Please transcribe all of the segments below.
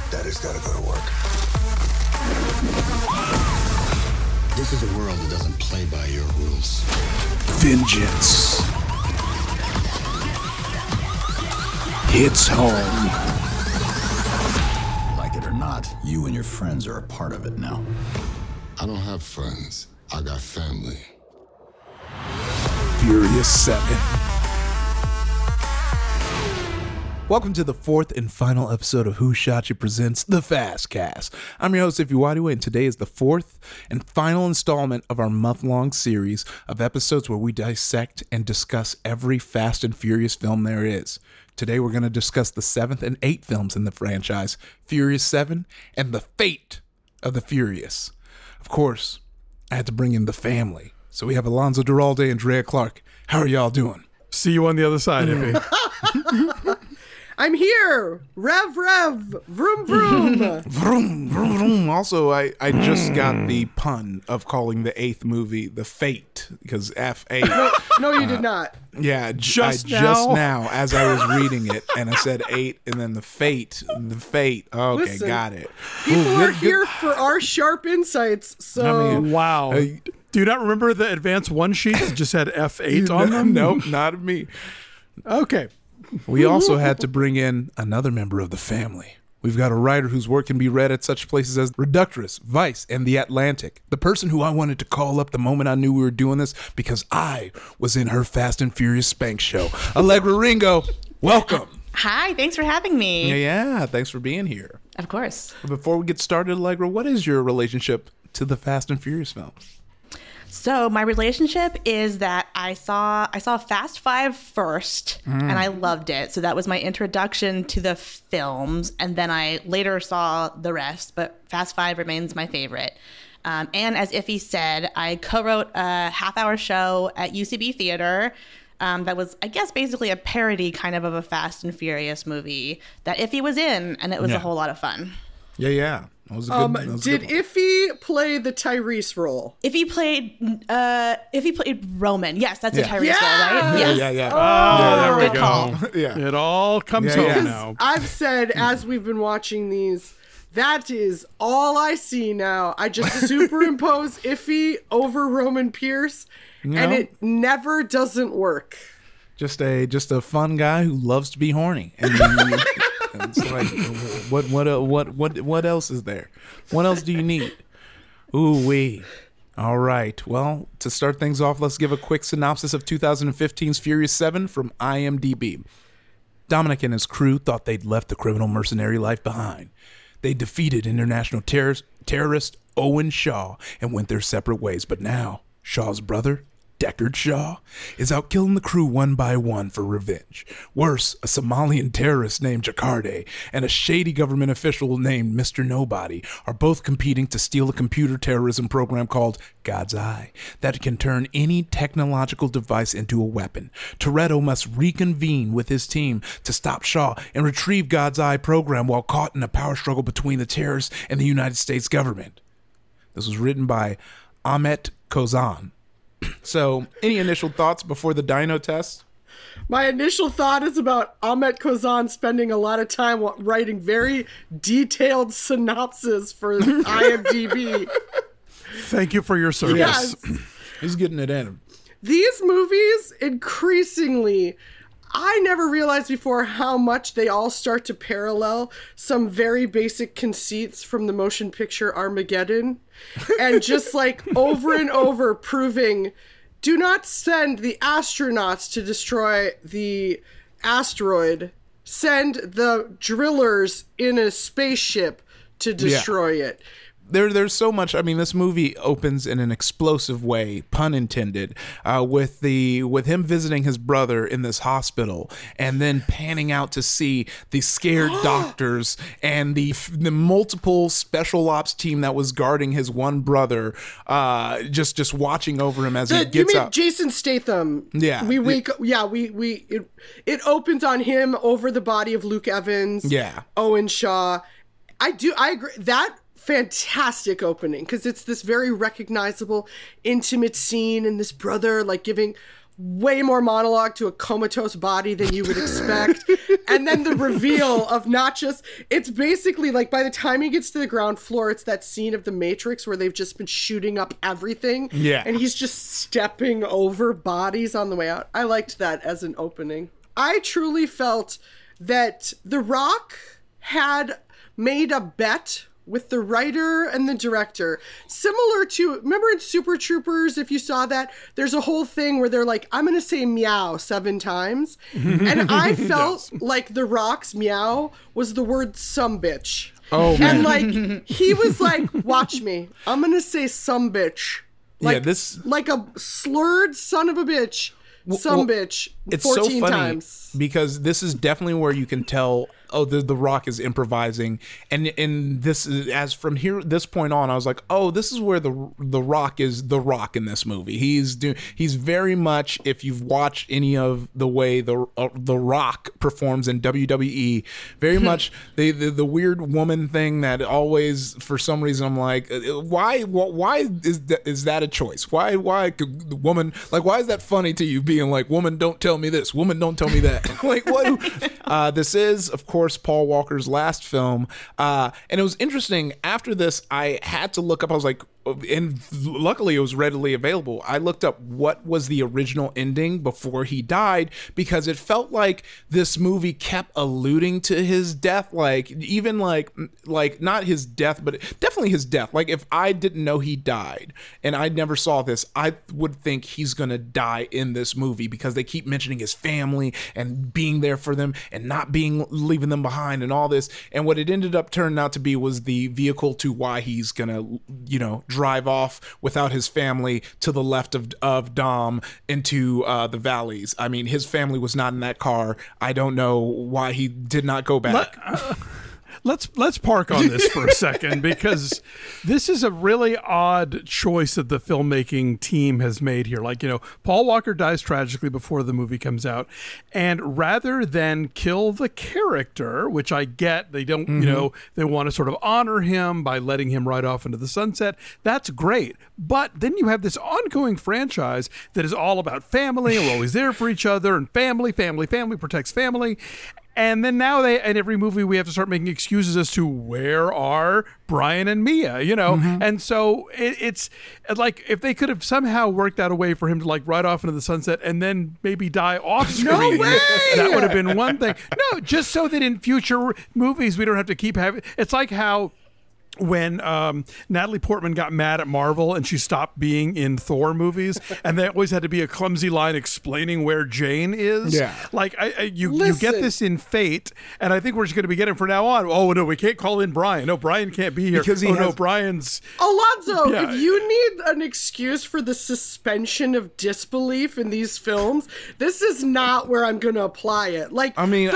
Daddy's gotta go to work. This is a world that doesn't play by your rules. Vengeance hits home. Like it or not, you and your friends are a part of it now. I don't have friends. I got family. Furious 7. Welcome to the fourth and final episode of Who Shot You presents The Fast Cast. I'm your host, Ify Wadiwe, and today is the fourth and final installment of our month-long series of episodes where we dissect and discuss every Fast and Furious film there is. Today we're going to discuss the seventh and eighth films in the franchise, Furious 7, and the fate of the Furious. Of course, I had to bring in the family. So we have Alonzo Duralde and Drea Clark. How are y'all doing? See you on the other side, Ify. I'm here! Rev, vroom, vroom! Vroom, vroom, vroom. Also, I just got the pun of calling the eighth movie The Fate, because F8. No, you did not. Yeah, Just now, as I was reading it, and I said 8, and then the Fate. Okay, Listen, got it. People Ooh, are good- here for our sharp insights, so... I mean, Wow. Do you not remember the advanced one sheets that just had F8 on them? Nope, not me. Okay. We also had to bring in another member of the family. We've got a writer whose work can be read at such places as Reductress, Vice, and The Atlantic. The person who I wanted to call up the moment I knew we were doing this because I was in her Fast and Furious Spank show. Allegra Ringo, welcome. Hi, thanks for having me. Yeah, thanks for being here. Of course. Before we get started, Allegra, what is your relationship to the Fast and Furious films? So my relationship is that I saw Fast 5 first, and I loved it. So that was my introduction to the films, and then I later saw the rest, but Fast 5 remains my favorite. And as Ify said, I co-wrote a half-hour show at UCB Theater that was, I guess, basically a parody kind of a Fast and Furious movie that Ify was in, and it was a whole lot of fun. Yeah. That was a good, that was a did good one. Ify play the Tyrese role? Ify played Roman. Yes, that's a Yeah. Tyrese role, right? Yes. Yeah. Oh, there we Good go. call. Yeah. It all comes Yeah, home yeah. now. I've said, as we've been watching these, that is all I see now. I just superimpose Ify over Roman Pierce, and it never doesn't work. Just a fun guy who loves to be horny. And it's like, what else is there? What else do you need? Ooh wee. All right. Well, to start things off, let's give a quick synopsis of 2015's Furious 7 from IMDb. Dominic and his crew thought they'd left the criminal mercenary life behind. They defeated international terrorist Owen Shaw and went their separate ways. But now, Shaw's brother, Deckard Shaw, is out killing the crew one by one for revenge. Worse, a Somalian terrorist named Jakarde and a shady government official named Mr. Nobody are both competing to steal a computer terrorism program called God's Eye that can turn any technological device into a weapon. Toretto must reconvene with his team to stop Shaw and retrieve God's Eye program while caught in a power struggle between the terrorists and the United States government. This was written by Ahmet Kozan. So, any initial thoughts before the dyno test? My initial thought is about Ahmet Kozan spending a lot of time writing very detailed synopses for IMDb. Thank you for your service. Yes. He's getting it in. These movies, increasingly, I never realized before how much they all start to parallel some very basic conceits from the motion picture Armageddon. And just like over and over proving, do not send the astronauts to destroy the asteroid. Send the drillers in a spaceship to destroy it. There's so much. I mean, this movie opens in an explosive way, pun intended, with him visiting his brother in this hospital, and then panning out to see the scared doctors and the multiple special ops team that was guarding his one brother, just watching over him as he You gets mean up. Jason Statham? Yeah. It opens on him over the body of Luke Evans. Yeah. Owen Shaw. I agree. That fantastic opening, because it's this very recognizable, intimate scene, and this brother like giving way more monologue to a comatose body than you would expect. And then the reveal of not just, it's basically like by the time he gets to the ground floor, it's that scene of The Matrix where they've just been shooting up everything. Yeah. And he's just stepping over bodies on the way out. I liked that as an opening. I truly felt that The Rock had made a bet with the writer and the director, similar to, remember in Super Troopers, if you saw that, there's a whole thing where they're like, I'm going to say meow 7 times. And I felt like The Rock's meow was the word some bitch. Oh, man. And like, he was like, watch me. I'm going to say some bitch. Like, like a slurred son of a bitch. Bitch. It's 14 so funny times. because this is definitely where you can tell, the Rock is improvising, and this is, as from this point on, I was like, oh, this is where the Rock is the Rock in this movie. He's very much, if you've watched any of the way the Rock performs in WWE, very much the weird woman thing that always, for some reason, I'm like, why is that a choice? Why could the woman, like, why is that funny to you, being like, woman, don't tell me this, woman, don't tell me that? Like, what? This is, of course, Paul Walker's last film, and it was interesting. After this, I had to look up, I was like, and luckily it was readily available, I looked up what was the original ending before he died, because it felt like this movie kept alluding to his death, like even like not his death, but definitely his death. Like, if I didn't know he died and I never saw this, I would think he's gonna die in this movie, because they keep mentioning his family and being there for them and not leaving them behind and all this. And what it ended up turning out to be was the vehicle to why he's gonna, drive off without his family to the left of Dom into the valleys. I mean, his family was not in that car. I don't know why he did not go back. Let's park on this for a second, because this is a really odd choice that the filmmaking team has made here. Like, Paul Walker dies tragically before the movie comes out, and rather than kill the character, which I get, they don't, they want to sort of honor him by letting him ride off into the sunset. That's great. But then you have this ongoing franchise that is all about family, and we're always there for each other, and family protects family. And then now in every movie we have to start making excuses as to where are Brian and Mia, And so it's like, if they could have somehow worked out a way for him to like ride off into the sunset and then maybe die off screen, No way! That would have been one thing. No, just so that in future movies we don't have to keep having, it's like how when Natalie Portman got mad at Marvel and she stopped being in Thor movies, and there always had to be a clumsy line explaining where Jane is. Yeah, like you get this in Fate, and I think we're just going to be getting from now on. Oh no, we can't call in Brian. No, Brian can't be here because Brian's. Alonzo, if you need an excuse for the suspension of disbelief in these films, this is not where I'm going to apply it. Like, I mean,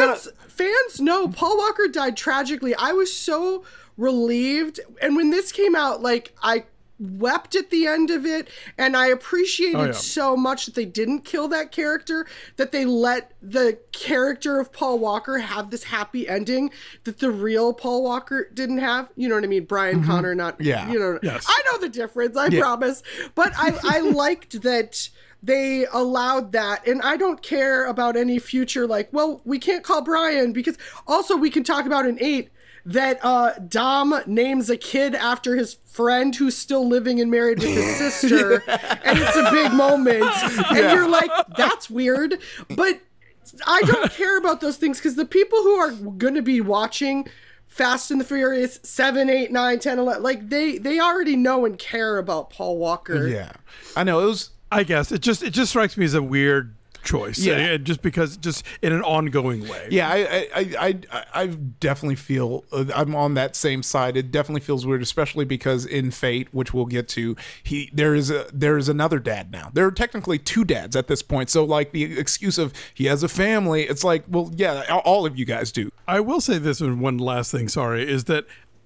fans know Paul Walker died tragically. I was so relieved, and when this came out, like, I wept at the end of it, and I appreciated so much that they didn't kill that character, that they let the character of Paul Walker have this happy ending that the real Paul Walker didn't have. You know what I mean? Brian Connor, not I know the difference, I promise, but I liked that they allowed that, and I don't care about any future, like, well, we can't call Brian, because also we can talk about in 8 that Dom names a kid after his friend who's still living and married with his sister, and it's a big moment, and you're like, that's weird, but I don't care about those things, because the people who are going to be watching Fast and the Furious 7, 8, 9, 10, 11, like, they already know and care about Paul Walker. Yeah, I know. I guess it just strikes me as a weird choice, just because, just in an ongoing way. I definitely feel I'm on that same side. It definitely feels weird, especially because in Fate, which we'll get to, there is another dad now. There are technically 2 dads at this point, so like the excuse of he has a family, it's like, well, yeah, all of you guys do. I will say this one last thing, is that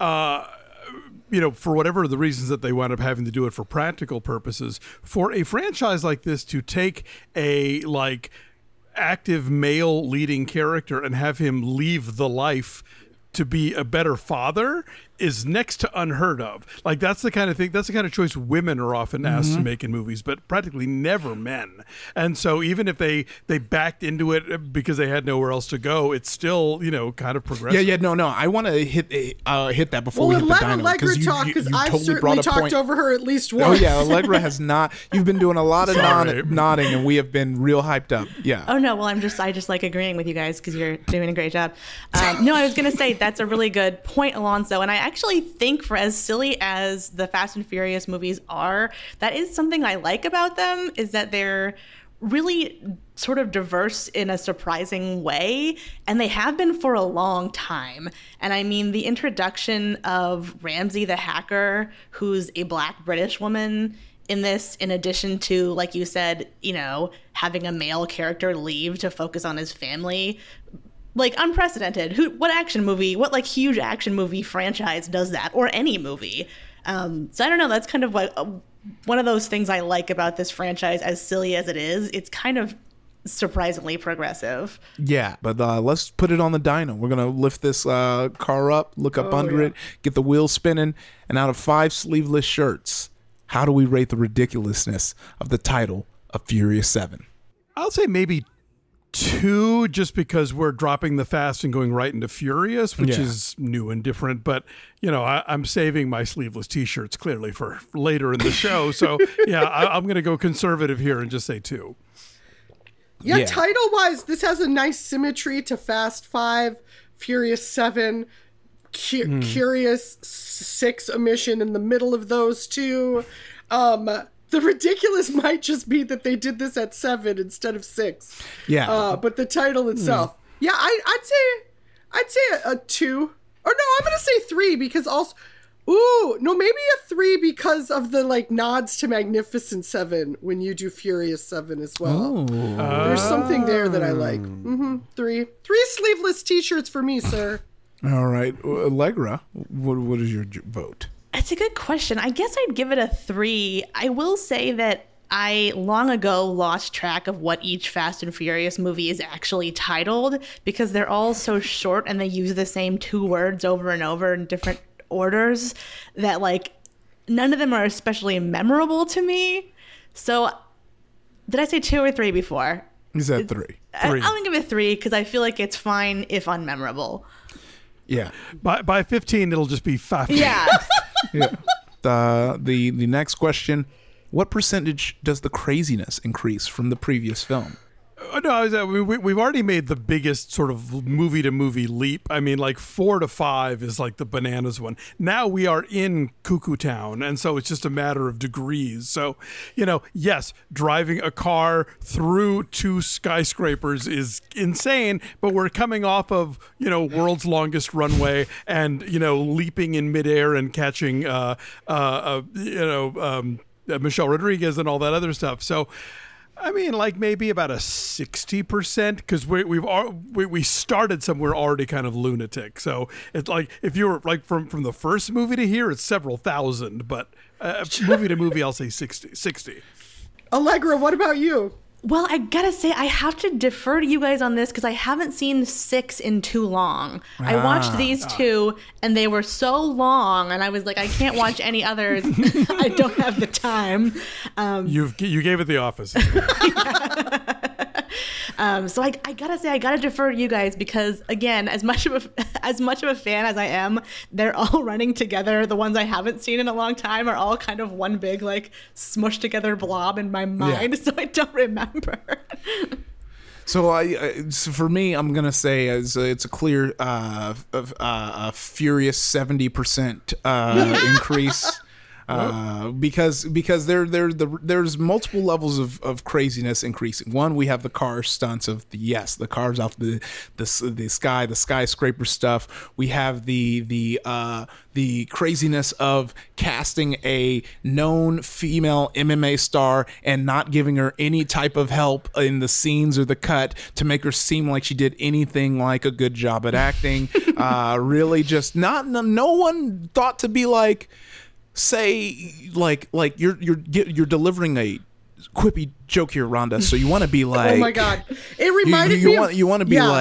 for whatever the reasons that they wound up having to do it for practical purposes, for a franchise like this to take a like active male leading character and have him leave the life to be a better father is next to unheard of. Like that's the kind of thing, that's the kind of choice women are often asked to make in movies, but practically never men. And so even if they backed into it because they had nowhere else to go, it's still, kind of progressive. Yeah, no. I want to hit that before we hit the let dino. Allegra talk, because I've certainly talked over her at least once. Oh yeah, Allegra has not. You've been doing a lot of nodding, and we have been real hyped up. Yeah. Oh no, well I just like agreeing with you guys because you're doing a great job. No, I was gonna say that's a really good point, Alonso, and I actually think for as silly as the Fast and Furious movies are, that is something I like about them, is that they're really sort of diverse in a surprising way, and they have been for a long time. And I mean, the introduction of Ramsey the hacker, who's a Black British woman in this, in addition to, like you said, having a male character leave to focus on his family, like unprecedented. What huge action movie franchise does that, or any movie? So I don't know, that's kind of like one of those things I like about this franchise, as silly as it is. It's kind of surprisingly progressive. Yeah, but let's put it on the dyno. We're gonna lift this car up, look up under it, get the wheels spinning, and out of 5 sleeveless shirts, how do we rate the ridiculousness of the title of Furious 7? I'll say maybe 2, just because we're dropping the Fast and going right into Furious, which is new and different. But, I'm saving my sleeveless T-shirts clearly for later in the show. So, I'm going to go conservative here and just say 2. Yeah, title-wise, this has a nice symmetry to Fast 5, Furious 7, Curious 6 omission in the middle of those two. The ridiculous might just be that they did this at 7 instead of 6. Yeah. But the title itself. Yeah, I'd say a 2. Or no, I'm going to say 3 because also... Ooh, no, maybe a 3 because of the nods to Magnificent 7 when you do Furious 7 as well. There's something there that I like. 3 sleeveless T-shirts for me, sir. All right, Allegra, what is your vote? That's a good question. I guess I'd give it a 3. I will say that I long ago lost track of what each Fast and Furious movie is actually titled, because they're all so short and they use the same 2 words over and over in different orders that none of them are especially memorable to me. So did I say 2 or 3 before? You said 3. I'm gonna give it 3 because I feel like it's fine if unmemorable. Yeah. By 15 it'll just be 5. Yeah. Yeah. The next question: what percentage does the craziness increase from the previous film? No, we've already made the biggest sort of movie-to-movie leap. I mean, 4 to 5 is the bananas one. Now we are in Cuckoo Town, and so it's just a matter of degrees. So, yes, driving a car through 2 skyscrapers is insane, but we're coming off of, world's longest runway and, leaping in midair and catching, Michelle Rodriguez and all that other stuff. So, I mean, maybe about a 60%, because we started somewhere already kind of lunatic. So it's if you were from the first movie to here, it's several thousand, but movie to movie, I'll say 60. Allegra, what about you? Well, I gotta say, I have to defer to you guys on this because I haven't seen 6 in too long. I watched these 2, and they were so long, and I was like, I can't watch any others. I don't have the time. You gave it The Office. So I gotta say, I gotta defer to you guys because, again, as much of a fan as I am, they're all running together. The ones I haven't seen in a long time are all kind of one big smushed together blob in my mind, so I don't remember. So for me, I'm gonna say it's a clear furious 70% increase. Because there's multiple levels of craziness increasing. One, we have the car stunts of the cars off the sky, the skyscraper stuff. We have the craziness of casting a known female MMA star and not giving her any type of help in the scenes or the cut to make her seem like she did anything like a good job at acting. Really, just no one thought to be say you're delivering a quippy joke here, Rhonda. So you want to be oh my god, it reminded me. You want to be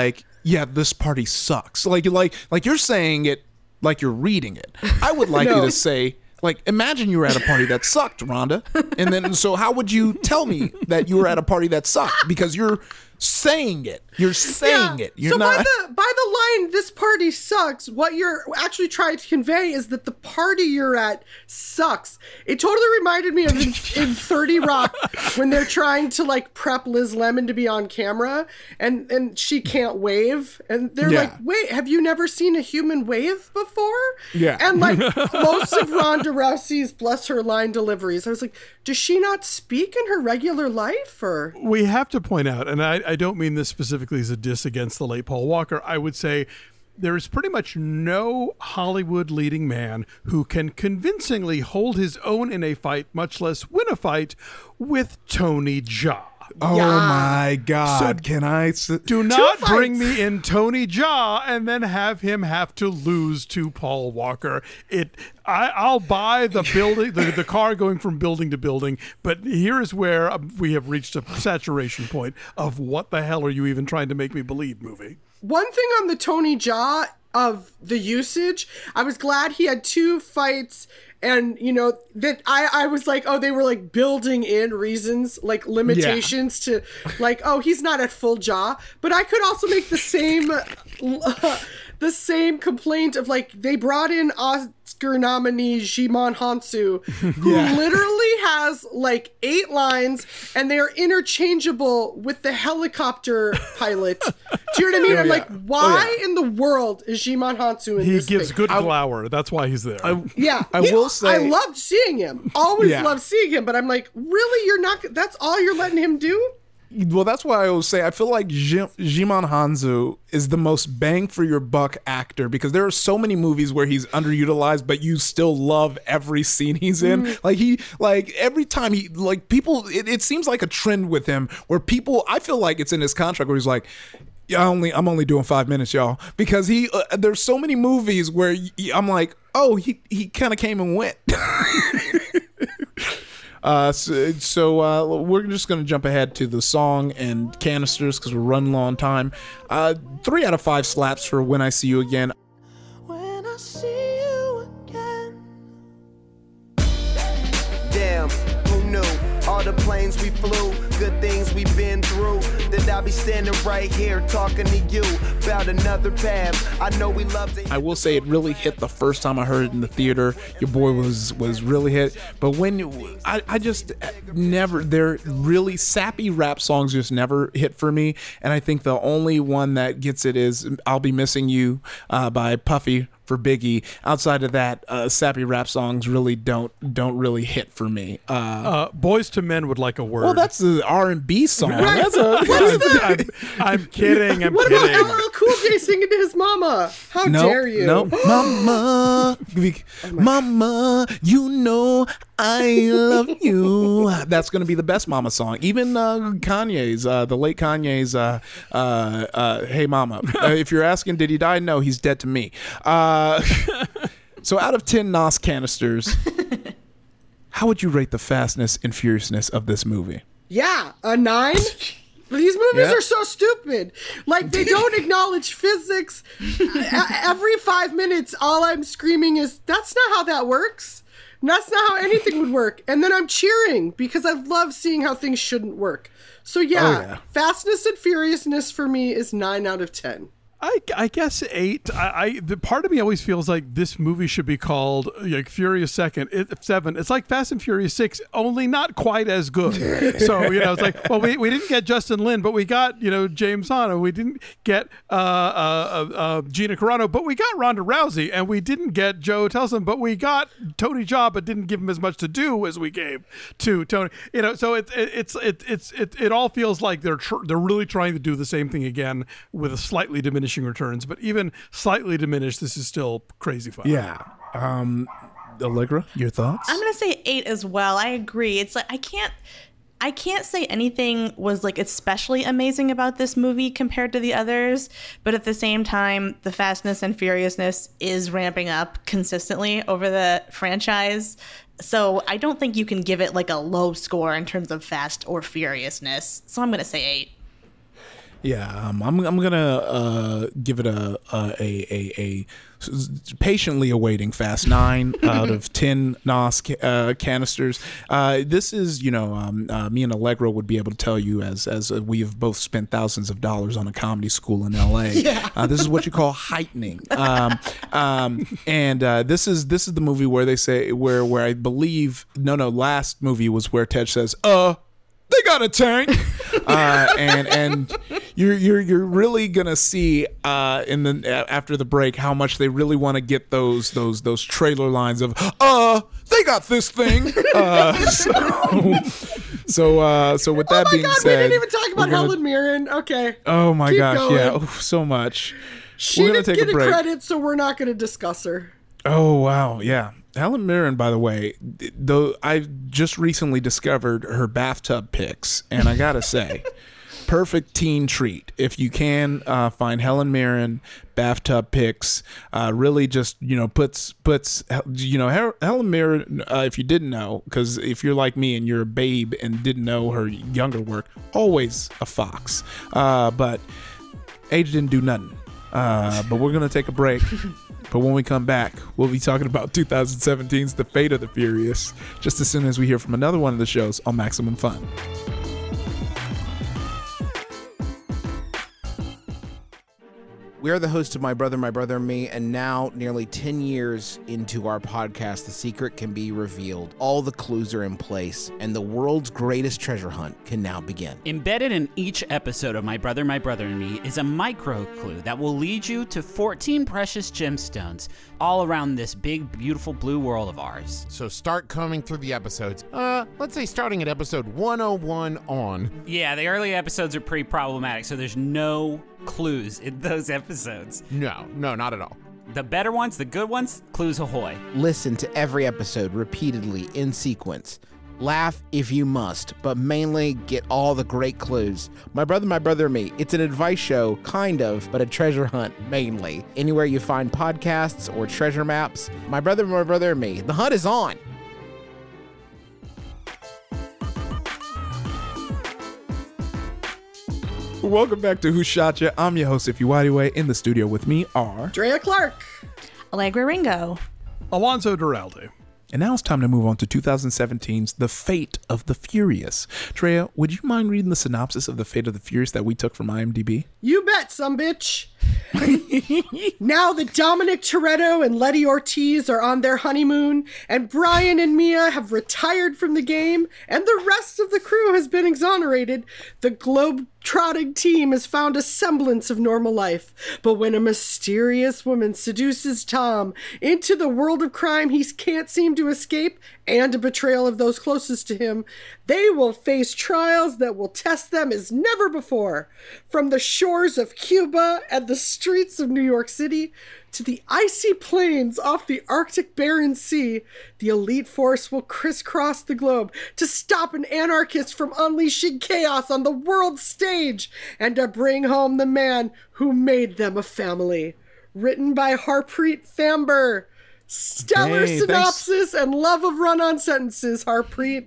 yeah, this party sucks. Like you're saying it like you're reading it. I would like you No. to say, like, imagine you were at a party that sucked, Rhonda. And then, so how would you tell me that you were at a party that sucked? Because you're saying it. You're saying it. You're so not. by the line, this party sucks, what you're actually trying to convey is that the party you're at sucks. It totally reminded me of in 30 Rock when they're trying to like prep Liz Lemon to be on camera and she can't wave. And they're Yeah. like, wait, have you never seen a human wave before? Yeah. And like most of Ronda Rousey's, bless her, line deliveries, I was like, does she not speak in her regular life? Or We have to point out, and I don't mean this specifically as a diss against the late Paul Walker, I would say there is pretty much no Hollywood leading man who can convincingly hold his own in a fight, much less win a fight, with Tony Jaa. Oh my God! Can I? Do not fights. bring me in Tony Jaa and then have him have to lose to Paul Walker. I'll buy the building, the car going from building to building, but here is where we have reached a saturation point of what the hell are you even trying to make me believe movie. one thing on the Tony Jaa of the usage, I was glad he had 2 fights. And, you know, that I was like, oh, they were like building in reasons, like limitations to like, oh, he's not at full jaw. But I could also make the same complaint of like, they brought in Oscar nominee Jimon Hansu, who literally has like 8 lines and they are interchangeable with the helicopter pilot. Do you know what I mean? I'm like, why in the world is Jimon Hansu in He this gives thing? good glower. That's why he's there. Yeah, I will say- I loved seeing him. Always Yeah. loved seeing him. But I'm like, really, you're not? That's all you're letting him do? Well, that's why I always say I feel like Jimon Hansu is the most bang for your buck actor, because there are so many movies where he's underutilized, but you still love every scene he's in. Like every time he, like, people, it seems like a trend with him where people, I feel like it's in his contract where he's like, yeah, I'm only doing 5 minutes, y'all, because he there's so many movies where I'm like, oh, he kind of came and went. So we're just going to jump ahead to the song and canisters because we're running low on time. 3 out of 5 slaps for When I See You Again. When I see you again. Damn, who knew? All the planes we flew, good things we've been through. That I'll be standing right here talking to you about another path. I know we love to. I will say it really hit the first time I heard it in the theater. Your boy was really hit. But when I just never, they're really sappy rap songs just never hit for me. And I think the only one that gets it is I'll Be Missing You by Puffy for Biggie. Outside of that, sappy rap songs really don't really hit for me. Boys to Men would like a word. Well, that's the R&B song. That's I'm kidding. I'm What kidding. about LL Cool J singing to his mama? How dare you? No, mama, mama, you know I love you. That's gonna be the best mama song. Even Kanye's, the late Kanye's, "Hey Mama." If you're asking, did he die? No, he's dead to me. So out of 10 NOS canisters, how would you rate the fastness and furiousness of this movie? Yeah, a 9. These movies Yeah. are so stupid. Like, they don't acknowledge physics. Every 5 minutes, all I'm screaming is, that's not how that works. That's not how anything would work. And then I'm cheering because I love seeing how things shouldn't work. So yeah. Fastness and furiousness for me is 9 out of 10. I guess 8. The part of me always feels like this movie should be called like Furious 7. It's like Fast and Furious 6, only not quite as good. So it's like, well, we didn't get Justin Lin, but we got James Hano. We didn't get Gina Carano, but we got Ronda Rousey, and we didn't get Joe Telson, but we got Tony Jaa, but didn't give him as much to do as we gave to Tony. So it all feels like they're really trying to do the same thing again with a slightly diminishing returns, but even slightly diminished, this is still crazy fun. Yeah. Allegra, your thoughts? I'm gonna say 8 as well. I agree. It's like I can't say anything was like especially amazing about this movie compared to the others, but at the same time, the fastness and furiousness is ramping up consistently over the franchise. So I don't think you can give it like a low score in terms of fast or furiousness. So I'm gonna say 8. Yeah, I'm gonna give it a patiently awaiting Fast 9 out of 10 NOS canisters. This is, me and Allegra would be able to tell you, as we have both spent thousands of dollars on a comedy school in LA. Yeah. This is what you call heightening. And this is the movie where they say where I believe last movie was where Ted says, they got a tank, and you're really gonna see after the break how much they really want to get those trailer lines of they got this thing. So with that being said, we didn't even talk about Helen Mirren. Okay. Oh my gosh, going. yeah, so much. She didn't get a credit, so we're not going to discuss her. Oh wow, yeah. Helen Mirren, by the way, though I just recently discovered her bathtub pics, and I gotta say, perfect teen treat. If you can find Helen Mirren bathtub pics, really just puts Helen Mirren. If you didn't know, because if you're like me and you're a babe and didn't know her younger work, always a fox. But age didn't do nothing. But we're gonna take a break. But when we come back, we'll be talking about 2017's The Fate of the Furious, just as soon as we hear from another one of the shows on Maximum Fun. We are the host of My Brother, and Me, and now, nearly 10 years into our podcast, the secret can be revealed. All the clues are in place, and the world's greatest treasure hunt can now begin. Embedded in each episode of My Brother, and Me is a micro clue that will lead you to 14 precious gemstones all around this big, beautiful blue world of ours. So start combing through the episodes. Let's say starting at episode 101 on. Yeah, the early episodes are pretty problematic, so there's no clues in those episodes. No, not at all. The better ones, the good ones, clues ahoy. Listen to every episode repeatedly in sequence. Laugh if you must, but mainly get all the great clues. My Brother, and Me. It's an advice show, kind of, but a treasure hunt, mainly. Anywhere you find podcasts or treasure maps. My Brother, and Me. The hunt is on. Welcome back to Who Shot Ya? I'm your host, Ify Nwadiwe. In the studio with me are Drea Clark, Allegra Ringo, Alonzo Duralde. And now it's time to move on to 2017's The Fate of the Furious. Drea, would you mind reading the synopsis of The Fate of the Furious that we took from IMDb? You bet, sumbitch. Now that Dominic Toretto and Letty Ortiz are on their honeymoon, and Brian and Mia have retired from the game, and the rest of the crew has been exonerated, the globe-trotting team has found a semblance of normal life. But when a mysterious woman seduces Tom into the world of crime he can't seem to escape, and a betrayal of those closest to him, they will face trials that will test them as never before. From the shores of Cuba and the streets of New York City to the icy plains off the Arctic Barren Sea, the elite force will crisscross the globe to stop an anarchist from unleashing chaos on the world stage and to bring home the man who made them a family. Written by Harpreet Famber. Stellar synopsis and love of run-on sentences, Harpreet.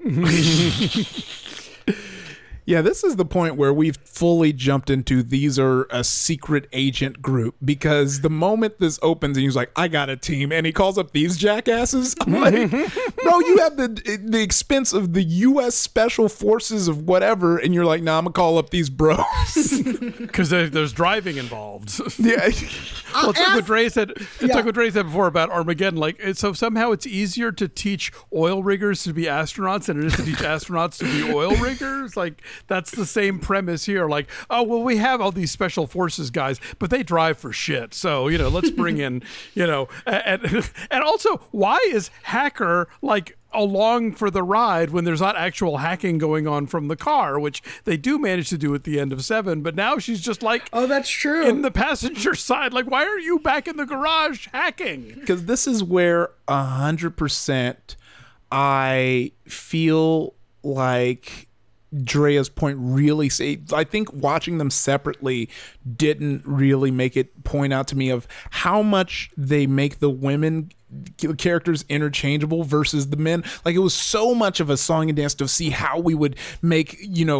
Yeah, this is the point where we've fully jumped into these are a secret agent group, because the moment this opens and he's like, I got a team, and he calls up these jackasses, I'm like, bro, you have the expense of the U.S. Special Forces of whatever, and you're like, nah, I'm gonna call up these bros. Because there's driving involved. Yeah. Well, it's like what Dre said. Like what Dre said before about Armageddon. Like, so somehow it's easier to teach oil riggers to be astronauts than it is to teach astronauts to be oil riggers. Like, that's the same premise here. Like, oh well, we have all these special forces guys, but they drive for shit. So let's bring in and also, why is Hacker like along for the ride when there's not actual hacking going on from the car, which they do manage to do at the end of 7, but now she's just like, oh, that's true, in the passenger side. Like, why are you back in the garage hacking? Because this is where 100% I feel like Drea's point really I think watching them separately didn't really make it point out to me of how much they make the women characters interchangeable versus the men. Like, it was so much of a song and dance to see how we would make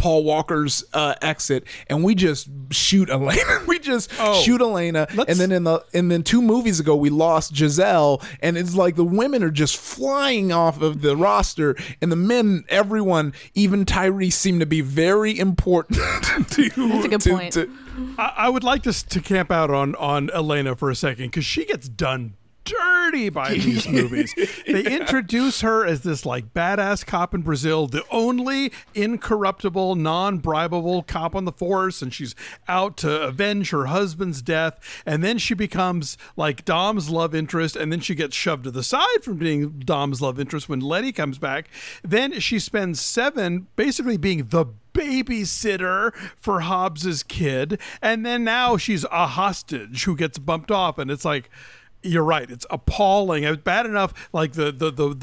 Paul Walker's exit, and we just shoot Elena. We just shoot Elena, and then 2 movies ago we lost Giselle, and it's like the women are just flying off of the roster, and the men, everyone, even Tyrese, seem to be very important. That's a good point. I would like to camp out on Elena for a second, because she gets done dirty by these movies. They introduce her as this like badass cop in Brazil, the only incorruptible, non-bribable cop on the force, and she's out to avenge her husband's death, and then she becomes like Dom's love interest, and then she gets shoved to the side from being Dom's love interest when Letty comes back. Then she spends 7 basically being the babysitter for Hobbs's kid, and then now she's a hostage who gets bumped off, and it's like, you're right, it's appalling. It's bad enough, like the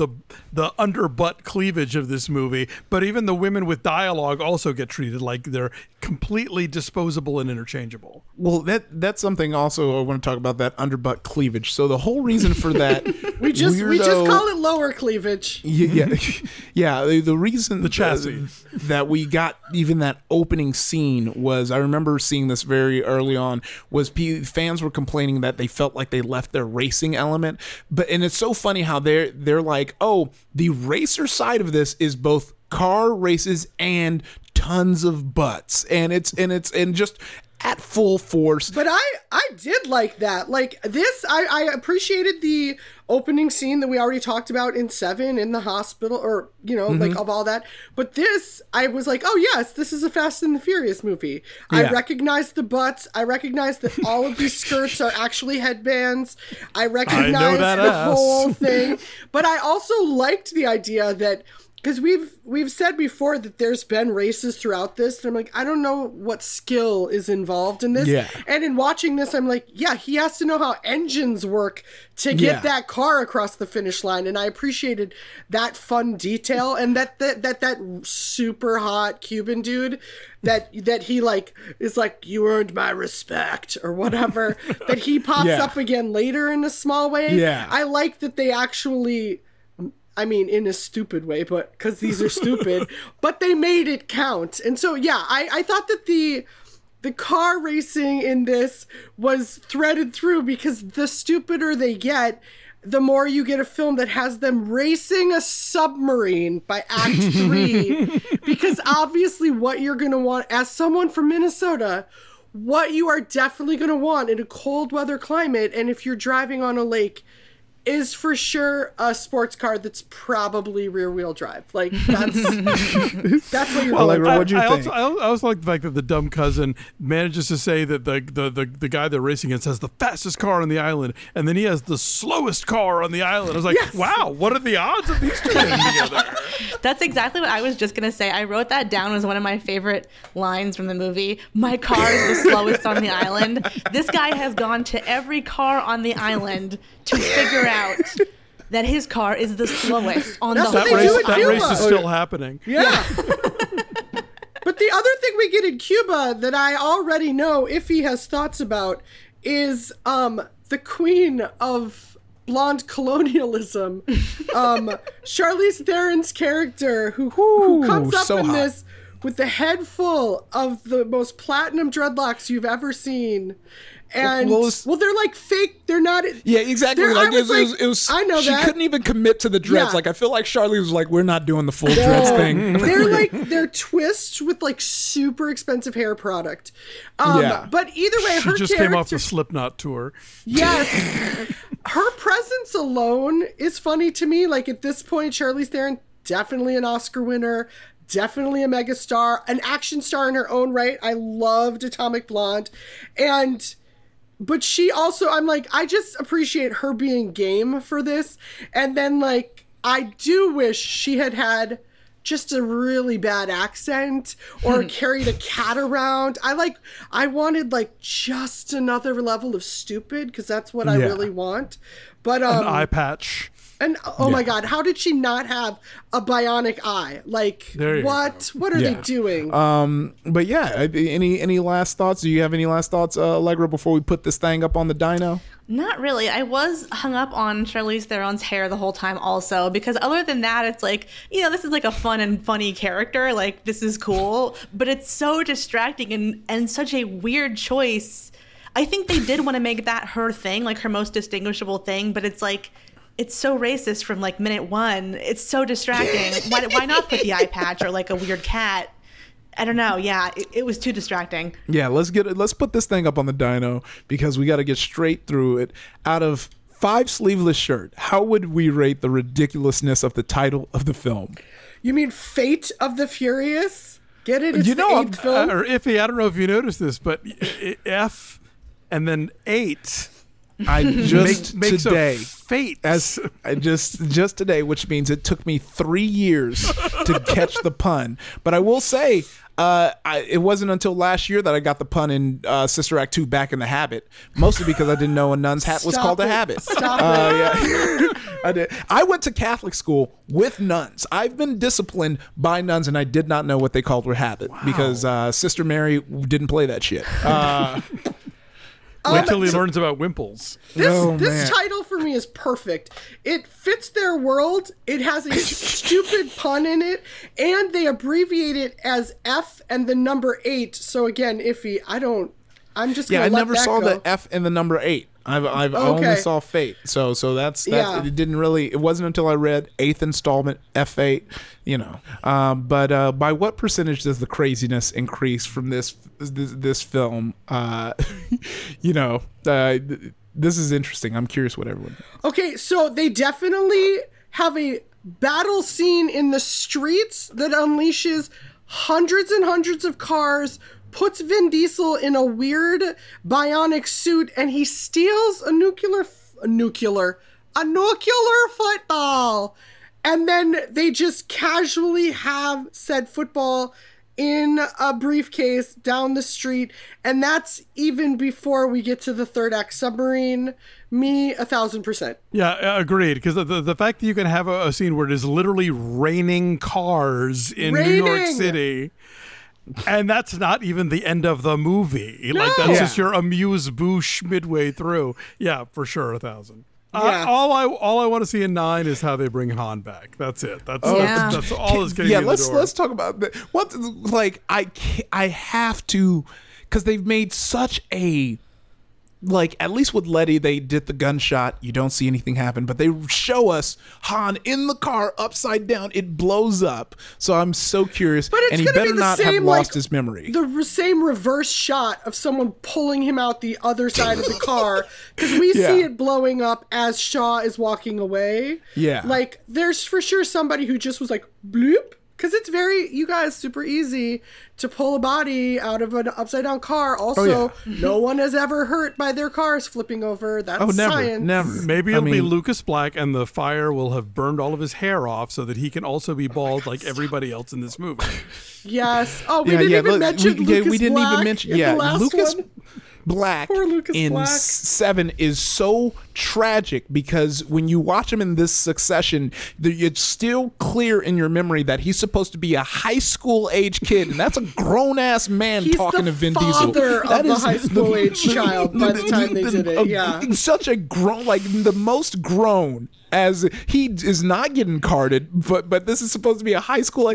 underbutt cleavage of this movie, but even the women with dialogue also get treated like they're completely disposable and interchangeable. Well, that's something also I want to talk about, that underbutt cleavage. So the whole reason for that we just call it lower cleavage. Yeah. The reason the chassis that we got even that opening scene was, I remember seeing this very early on, was fans were complaining that they felt like they left their racing element, and it's so funny how they're like, oh, the racer side of this is both car races and tons of butts, and it's just at full force. But I did like that. Like this, I appreciated the opening scene that we already talked about in 7 in the hospital, or like of all that. But this, I was like, oh yes, this is a Fast and the Furious movie. Yeah. I recognize the butts. I recognize that all of these skirts are actually headbands. I recognize the whole thing. But I also liked the idea that, because we've said before that there's been races throughout this, and I'm like, I don't know what skill is involved in this. Yeah. And in watching this, I'm like, yeah, he has to know how engines work to get that car across the finish line. And I appreciated that fun detail, and that super hot Cuban dude that he like is like, you earned my respect or whatever, that he pops up again later in a small way. Yeah. I like that they actually, I mean, in a stupid way, but because these are stupid, but they made it count. And so, yeah, I thought that the car racing in this was threaded through, because the stupider they get, the more you get a film that has them racing a submarine by Act 3. Because obviously what you're going to want, as someone from Minnesota, what you are definitely going to want in a cold weather climate, and if you're driving on a lake, is for sure a sports car that's probably rear-wheel drive. Like, that's what you're like. What'd you think? I also like the fact that the dumb cousin manages to say that the guy they're racing against has the fastest car on the island, and then he has the slowest car on the island. I was like, wow, what are the odds of these two getting together? That's exactly what I was just going to say. I wrote that down as one of my favorite lines from the movie. My car is the slowest on the island. This guy has gone to every car on the island to figure out that his car is the slowest on the whole. That race is still happening. Yeah. But the other thing we get in Cuba that I already know Iffy has thoughts about is the queen of blonde colonialism, Charlize Theron's character, who comes up in this with the head full of the most platinum dreadlocks you've ever seen. And well, they're like fake. They're not. Yeah, exactly. Like, it was. I know she that. couldn't even commit to the dreads. Yeah. Like, I feel like Charlie was like, "We're not doing the full dreads thing." They're twists with like super expensive hair product. But either way, she just came off the Slipknot tour. Yes, her presence alone is funny to me. Like at this point, Charlize Theron, definitely an Oscar winner. Definitely a megastar, an action star in her own right. I loved Atomic Blonde. But she also, I'm like, I just appreciate her being game for this. And then, like, I do wish she had just a really bad accent or carried a cat around. I wanted, like, just another level of stupid, because that's what I really want. But an eye patch. And my God, how did she not have a bionic eye? Like, what are they doing? But yeah, any last thoughts? Do you have any last thoughts, Allegra, before we put this thing up on the dyno? Not really. I was hung up on Charlize Theron's hair the whole time also, because other than that, it's like, this is like a fun and funny character. Like, this is cool, but it's so distracting and such a weird choice. I think they did want to make that her thing, like her most distinguishable thing, but it's like, it's so racist from like minute one. It's so distracting. Why not put the eye patch or like a weird cat? I don't know. Yeah, it was too distracting. Yeah, let's put this thing up on the dyno because we got to get straight through it. Out of 5 sleeveless shirt, how would we rate the ridiculousness of the title of the film? You mean Fate of the Furious? Get it? It's the 8th film. Or Iffy, I don't know if you noticed this, but F and then 8. I just makes today, a fate. as I just today, which means it took me 3 years to catch the pun. But I will say, it wasn't until last year that I got the pun in Sister Act 2, Back in the Habit, mostly because I didn't know a nun's hat was called a habit. Stop it. Yeah. I did. I went to Catholic school with nuns. I've been disciplined by nuns, and I did not know what they called their habit because Sister Mary didn't play that shit. Wait till he learns about Wimples. This title for me is perfect. It fits their world. It has a stupid pun in it, and they abbreviate it as F and the number 8. So again, Iffy, I'm just gonna I let never that saw go. the F and the number 8. I've only saw Fate. So that's Yeah. it. Didn't really. It wasn't until I read 8th installment F8. But by what percentage does the craziness increase from this film? This is interesting. I'm curious what everyone. Okay, so they definitely have a battle scene in the streets that unleashes hundreds and hundreds of cars, puts Vin Diesel in a weird bionic suit, and he steals a nuclear football. And then they just casually have said football in a briefcase down the street. And that's even before we get to the third act submarine. Me, 1,000%. Yeah, agreed. Because the fact that you can have a scene where it is literally raining cars in New York City, and that's not even the end of the movie. No. Like, that's just your amuse-bouche midway through. Yeah, for sure, 1,000. Yeah. All I want to see in 9 is how they bring Han back. That's it. That's all that's getting in the door. Let's talk about that. I have to, because they've made such a, at least with Letty, they did the gunshot. You don't see anything happen, but they show us Han in the car upside down. It blows up. So I'm so curious. But it's and he gonna better be the not same, have lost his memory. The same reverse shot of someone pulling him out the other side of the car, because we see it blowing up as Shaw is walking away. Yeah. There's for sure somebody who just was like, bloop. Because it's super easy to pull a body out of an upside down car. Also, no one has ever hurt by their cars flipping over. That's science. Never. Maybe it'll be Lucas Black, and the fire will have burned all of his hair off so that he can also be bald like everybody else in this movie. Yes. Oh, we didn't even mention Lucas we didn't Black even mention. in the last Lucas one. Black Poor Lucas in Black. 7 is so tragic because when you watch him in this succession, it's still clear in your memory that he's supposed to be a high school age kid, and that's a grown ass man talking to Vin Diesel. He's the father of the high school age child by the time they did it. Yeah, such a grown, the most grown. As he is not getting carded, but this is supposed to be a high school, and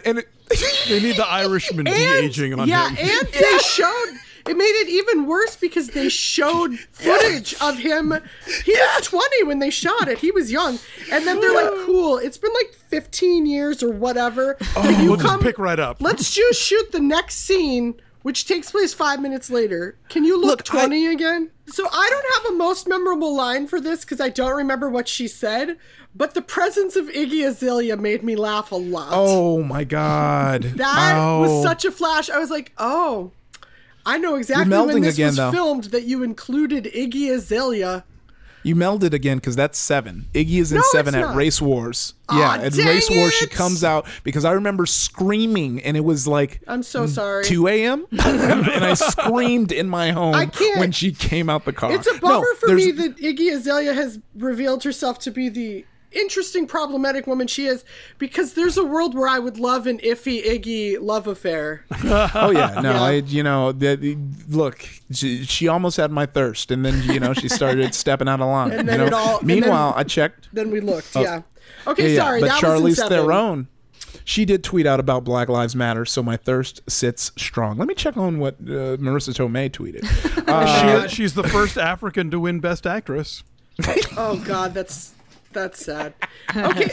they need the Irishman de-aging on him. Yeah, and they showed. It made it even worse because they showed footage of him. He was 20 when they shot it. He was young. And then they're like, cool, it's been 15 years or whatever. We'll just pick right up. Let's just shoot the next scene, which takes place 5 minutes later. Can you look 20 again? So I don't have a most memorable line for this because I don't remember what she said. But the presence of Iggy Azalea made me laugh a lot. Oh, my God. That was such a flash. I was like, oh... I know exactly when this was filmed that you included Iggy Azalea. You melded again because that's 7. Iggy is in 7 at Race Wars. At Race Wars she comes out because I remember screaming and it was I'm so sorry. 2 a.m. and I screamed in my home when she came out the car. It's a bummer for me that Iggy Azalea has revealed herself to be the interesting, problematic woman she is, because there's a world where I would love an Iffy Iggy love affair. Oh yeah, no, look, she almost had my thirst, and then she started stepping out of line. And then Meanwhile, I checked. Then we looked. Okay, sorry. But that Charlize was in 7. Theron, she did tweet out about Black Lives Matter, so my thirst sits strong. Let me check on what Marissa Tomei tweeted. She's the first African to win Best Actress. Oh God, that's sad. Okay.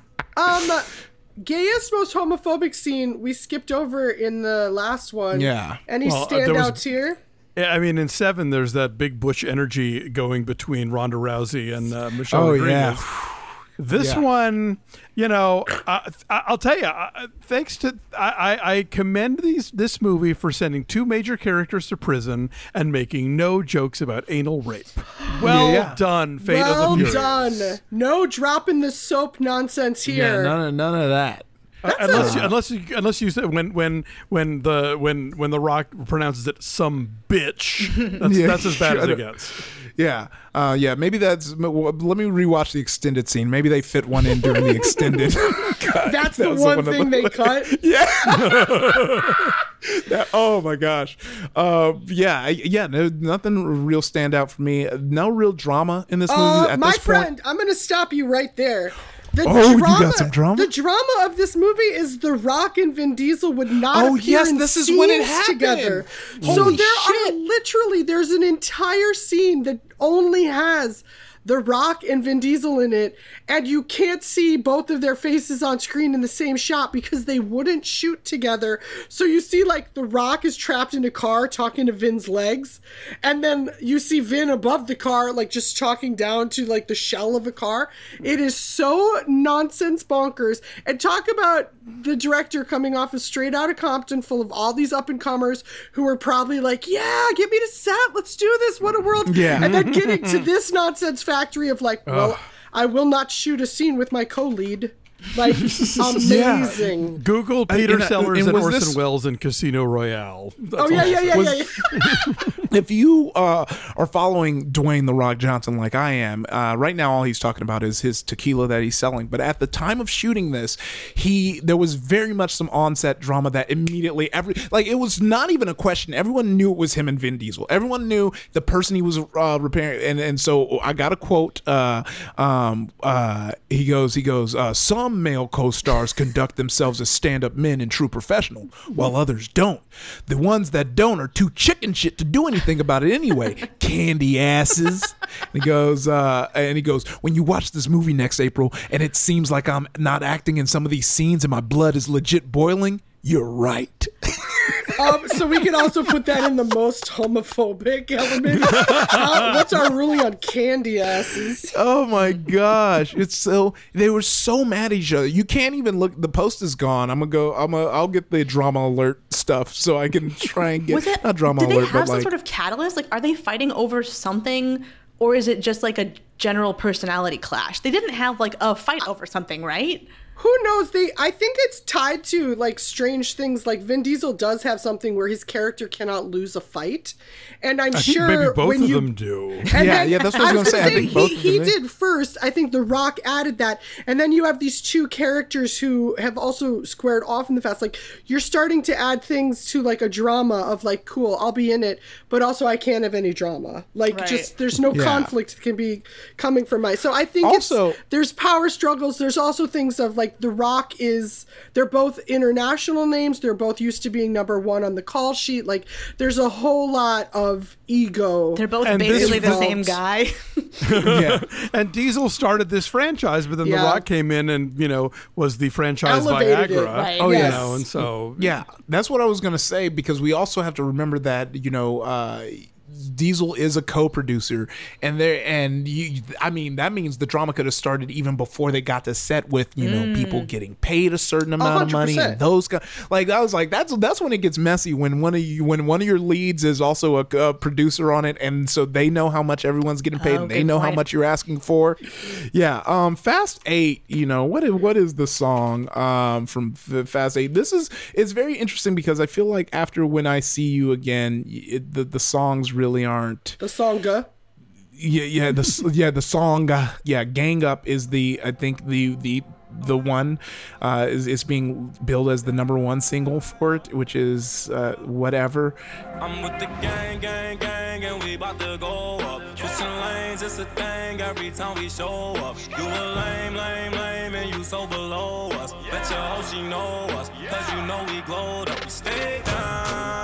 Gayest, most homophobic scene we skipped over in the last one. Yeah. Any standouts here? Yeah, I mean, in 7, there's that big butch energy going between Ronda Rousey and Michelle Rodriguez. This one, I'll tell you, thanks to I commend this movie for sending 2 major characters to prison and making no jokes about anal rape. Well done, Fate of the Furious. Well done. No dropping the soap nonsense here. Yeah, none of that. Unless you said when the Rock pronounces it some bitch, that's as bad as it gets. Yeah. Maybe that's. Let me rewatch the extended scene. Maybe they fit one in during the extended. God, that's the one thing they cut. Yeah. Oh my gosh. No, nothing real stand out for me. No real drama in this movie. At my this friend, point. I'm going to stop you right there. You got some drama? The drama of this movie is The Rock and Vin Diesel would not appear in this scenes is when it happened. together. So there's an entire scene that only has The Rock and Vin Diesel in it, and you can't see both of their faces on screen in the same shot because they wouldn't shoot together. So you see like The Rock is trapped in a car talking to Vin's legs, and then you see Vin above the car like just talking down to like the shell of a car. It is so nonsense bonkers. And talk about the director coming off of Straight Outta Compton, full of all these up-and-comers who were probably like, yeah, get me to set, let's do this, what a world. Yeah. And then getting to this nonsense factory of like, well, I will not shoot a scene with my co-lead. Like, amazing. Google Peter Sellers and Orson Welles in Casino Royale. Yeah. If you are following Dwayne The Rock Johnson like I am, right now all he's talking about is his tequila that he's selling. But at the time of shooting this, there was very much some on-set drama that immediately it was not even a question. Everyone knew it was him and Vin Diesel. Everyone knew the person he was repairing. And so I got a quote. He goes, some male co-stars conduct themselves as stand-up men and true professional, while others don't. The ones that don't are too chicken shit to do anything about it anyway. Candy asses. And he goes, when you watch this movie next April and it seems like I'm not acting in some of these scenes and my blood is legit boiling, you're right. So we can also put that in the most homophobic element. What's our ruling on candy asses? Oh my gosh. They were so mad at each other. You can't even look. The post is gone. I'll get the drama alert stuff so I can try and get not drama alert, but did they have some sort of catalyst? Like, are they fighting over something, or is it just like a general personality clash? They didn't have like a fight over something, right? Who knows? I think it's tied to like strange things. Like Vin Diesel does have something where his character cannot lose a fight, and I think maybe both of them do. That's what I was going to say. I think both he did first. I think The Rock added that, and then you have these 2 characters who have also squared off in the past. Like you're starting to add things to like a drama of like, cool, I'll be in it, but also I can't have any drama. Like just there's no conflict that can be coming from my. So I think also there's power struggles. There's also things of like. The Rock they're both international names. They're both used to being number 1 on the call sheet. Like there's a whole lot of ego. They're both basically the same guy. And Diesel started this franchise, but then The Rock came in and, was the franchise Elevated Viagra. It, right? Oh, yes. And so. Yeah, that's what I was going to say, because we also have to remember that, Diesel is a co-producer, and that means the drama could have started even before they got to set with people getting paid a certain amount of money, and those guys. Like I was like, that's when it gets messy, when one of your leads is also a producer on it, and so they know how much everyone's getting paid, and they know how much you're asking for. Yeah, Fast 8. What is the song from Fast 8? It's very interesting because I feel like after When I See You Again, the songs really aren't the songa. the song Gang Up is I think the one is being billed as the number one single for it, which is Whatever. I'm with the gang, and we about to go up. Switching lanes, it's a thing every time we show up. You a lame, and you so below us. Bet your hoe she know us, cause you know we glowed up. We stay down.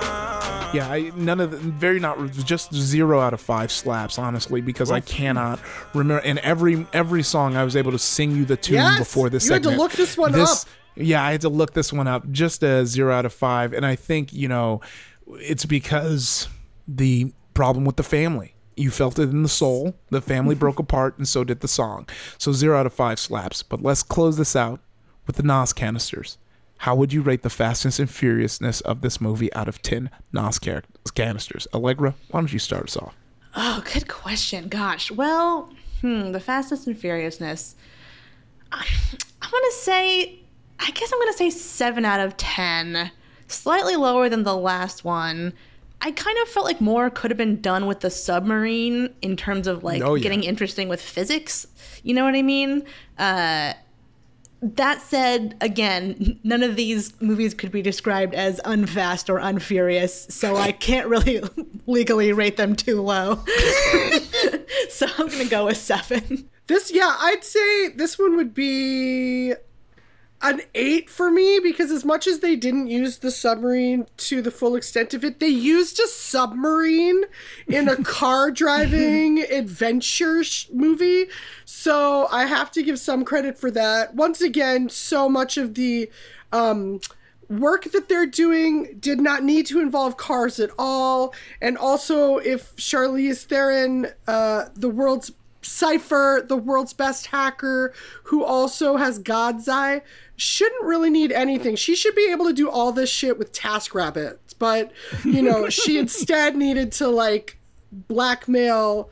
Just 0 out of 5 slaps, honestly, because I cannot remember. And every song I was able to sing you the tune before this segment. You had to look this one up. Yeah, I had to look this one up. Just a 0 out of 5. And I think, it's because the problem with the family. You felt it in the soul. The family broke apart, and so did the song. So 0 out of 5 slaps. But let's close this out with the Nos canisters. How would you rate the fastness and furiousness of this movie out of 10 Nos canisters? Allegra, why don't you start us off? Oh, good question. Gosh. Well, the fastness and furiousness. I want to say, I guess I'm going to say 7 out of 10. Slightly lower than the last one. I kind of felt like more could have been done with the submarine in terms of getting interesting with physics. You know what I mean? That said, again, none of these movies could be described as unfast or unfurious, so I can't really legally rate them too low. So I'm going to go with 7. I'd say this one would be an 8 for me, because as much as they didn't use the submarine to the full extent of it, they used a submarine in a car driving adventure movie. So I have to give some credit for that. Once again, so much of the work that they're doing did not need to involve cars at all. And also, if Charlize Theron, the world's Cypher, the world's best hacker, who also has God's Eye, shouldn't really need anything. She should be able to do all this shit with TaskRabbit. But, she instead needed to, blackmail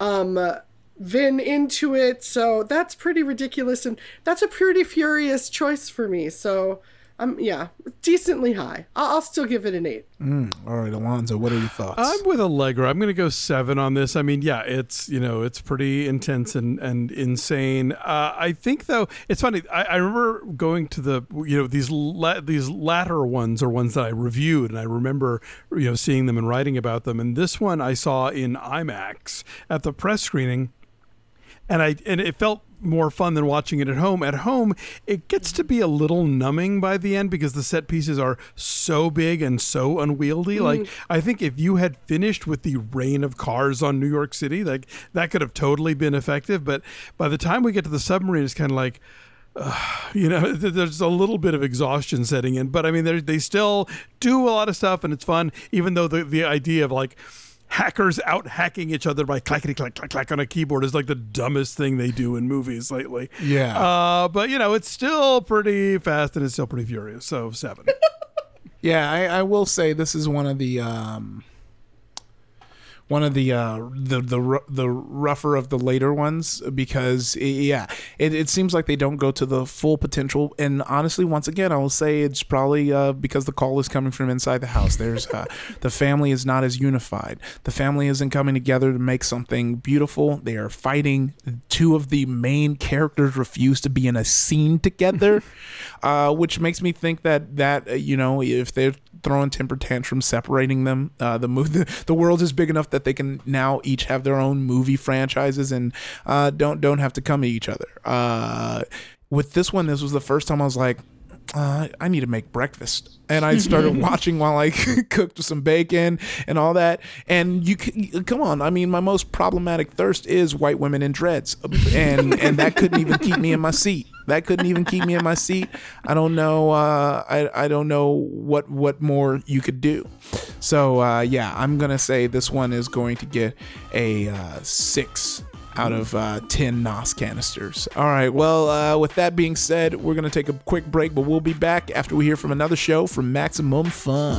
Vin into it. So that's pretty ridiculous. And that's a pretty furious choice for me. So, decently high. I'll still give it an 8. All right, Alonzo, what are your thoughts? I'm with Allegra. I'm going to go 7 on this. I mean, it's it's pretty intense and insane. I think though it's funny. I remember going to the these latter ones are ones that I reviewed, and I remember seeing them and writing about them. And this one I saw in IMAX at the press screening. And it felt more fun than watching it at home. At home, it gets to be a little numbing by the end because the set pieces are so big and so unwieldy. I think if you had finished with the rain of cars on New York City, that could have totally been effective. But by the time we get to the submarine, it's kind of like, there's a little bit of exhaustion setting in. But I mean, they still do a lot of stuff, and it's fun, even though the idea of hackers out hacking each other by clackety clack clack clack on a keyboard is the dumbest thing they do in movies lately. Yeah. But it's still pretty fast and it's still pretty furious. So 7. Yeah, I will say this is one of the rougher of the later ones, because it seems like they don't go to the full potential. And honestly, once again, I will say it's probably because the call is coming from inside the house. There's the family is not as unified. The family isn't coming together to make something beautiful. They are fighting. 2 of the main characters refuse to be in a scene together, which makes me think that if they're throwing temper tantrums, separating them, the world is big enough that they can now each have their own movie franchises and don't have to come to each other. With this one, this was the first time I was like, I need to make breakfast, and I started watching while I cooked some bacon and all that. And come on, I mean, my most problematic thirst is white women in dreads, and that couldn't even keep me in my seat. I don't know. I don't know what more you could do. So I'm gonna say this one is going to get a 6 out of 10 Nos canisters. All right, well, with that being said, we're going to take a quick break, but we'll be back after we hear from another show from Maximum Fun.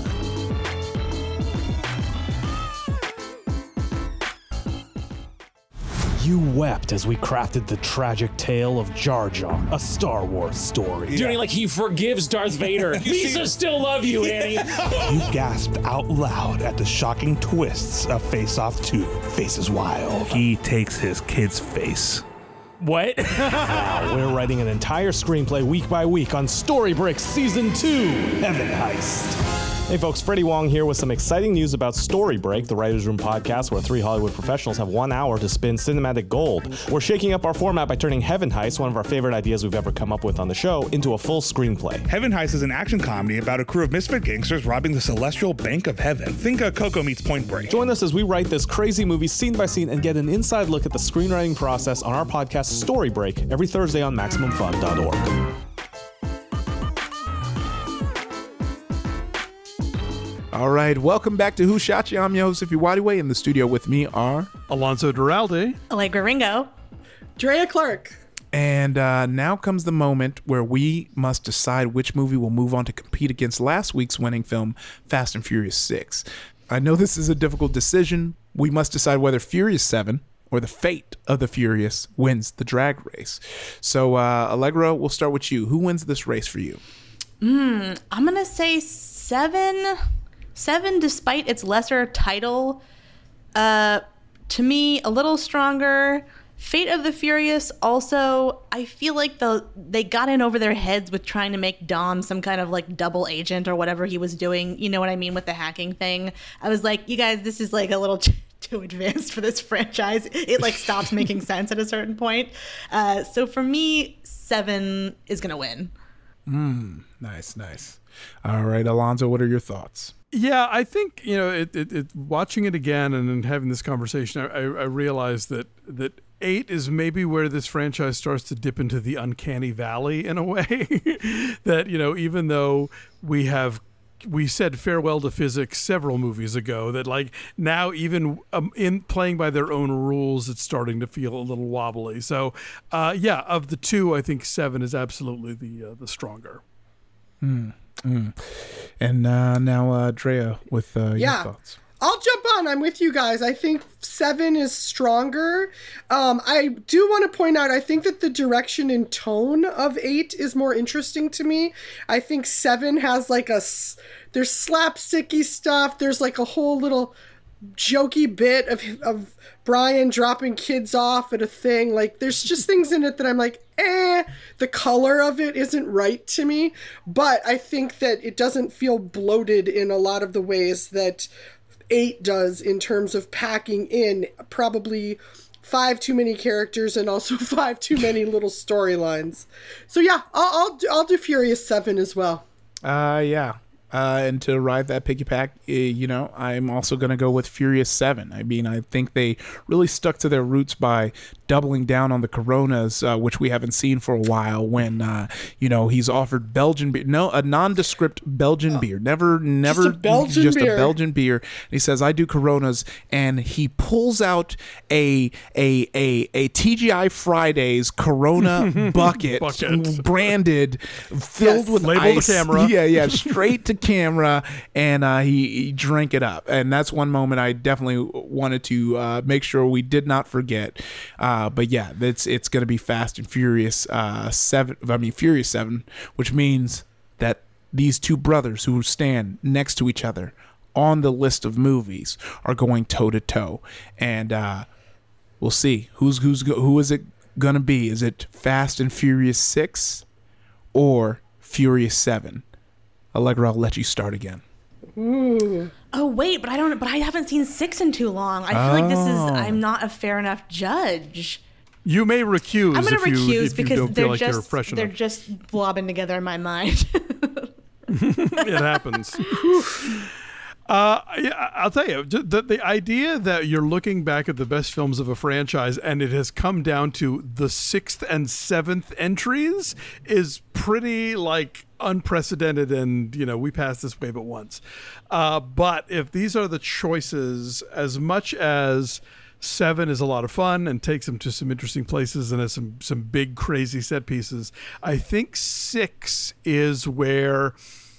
You wept as we crafted the tragic tale of Jar Jar, a Star Wars story. Doing like he forgives Darth Vader. Lisa still love you, Annie. You gasped out loud at the shocking twists of Face Off 2, Faces Wild. He takes his kid's face. What? Now we're writing an entire screenplay week by week on Story Break Season 2, Heaven Heist. Hey folks, Freddie Wong here with some exciting news about Story Break, the Writers' Room podcast where 3 Hollywood professionals have 1 hour to spin cinematic gold. We're shaking up our format by turning Heaven Heist, one of our favorite ideas we've ever come up with on the show, into a full screenplay. Heaven Heist is an action comedy about a crew of misfit gangsters robbing the celestial bank of heaven. Think Coco meets Point Break. Join us as we write this crazy movie scene by scene and get an inside look at the screenwriting process on our podcast Story Break every Thursday on MaximumFun.org. All right, welcome back to Who Shot You? I'm your host, Ify Wadiway. In the studio with me are Alonso Duralde, Allegra Ringo, Drea Clark. And now comes the moment where we must decide which movie will move on to compete against last week's winning film, Fast and Furious 6. I know this is a difficult decision. We must decide whether Furious 7 or the fate of the Furious wins the drag race. So, Allegra, we'll start with you. Who wins this race for you? I'm going to say 7. 7, despite its lesser title, to me, a little stronger. Fate of the Furious, also, I feel like they got in over their heads with trying to make Dom some kind of like double agent or whatever he was doing. You know what I mean with the hacking thing? I was like, you guys, this is like a little too advanced for this franchise. It like stops making sense at a certain point. So for me, 7 is going to win. Nice. All right, Alonso, what are your thoughts? Yeah, I think, watching it again and then having this conversation, I realized that 8 is maybe where this franchise starts to dip into the uncanny valley in a way. That, even though we said farewell to physics several movies ago, that like now even in playing by their own rules, it's starting to feel a little wobbly. So, of the two, I think 7 is absolutely the stronger. And now, Drea, with your thoughts. I'll jump on. I'm with you guys. I think 7 is stronger. I do want to point out, I think that the direction and tone of 8 is more interesting to me. I think 7 has like there's slapsticky stuff. There's like a whole little jokey bit of Brian dropping kids off at a thing. Like there's just things in it that I'm like, the color of it isn't right to me. But I think that it doesn't feel bloated in a lot of the ways that 8 does in terms of packing in probably 5 too many characters and also 5 too many little storylines. So yeah, I'll do Furious 7 as well. And to ride that piggyback, I'm also going to go with Furious 7. I mean, I think they really stuck to their roots by doubling down on the Coronas, which we haven't seen for a while, when, he's offered Belgian beer. No, a nondescript Belgian beer. Never just a Belgian beer. And he says, I do Coronas. And he pulls out a TGI Fridays Corona bucket. Branded, filled with label ice. The camera. Yeah, straight to camera, and he drank it up. And that's one moment I definitely wanted to make sure we did not forget. But yeah, it's going to be Fast and Furious 7. Furious 7, which means that these two brothers who stand next to each other on the list of movies are going toe to toe, and we'll see who is it going to be? Is it Fast and Furious 6 or Furious 7? Allegra, I'll let you start again. Ooh. Oh wait, but I haven't seen 6 in too long. I feel like I'm not a fair enough judge. You may recuse. I'm going to recuse if because you don't feel like you're fresh they're enough. just blobbing together in my mind. It happens. I'll tell you, the idea that you're looking back at the best films of a franchise and it has come down to the 6th and 7th entries is pretty like unprecedented, and we passed this way but once. But if these are the choices, as much as 7 is a lot of fun and takes them to some interesting places and has some big crazy set pieces, I think 6 is where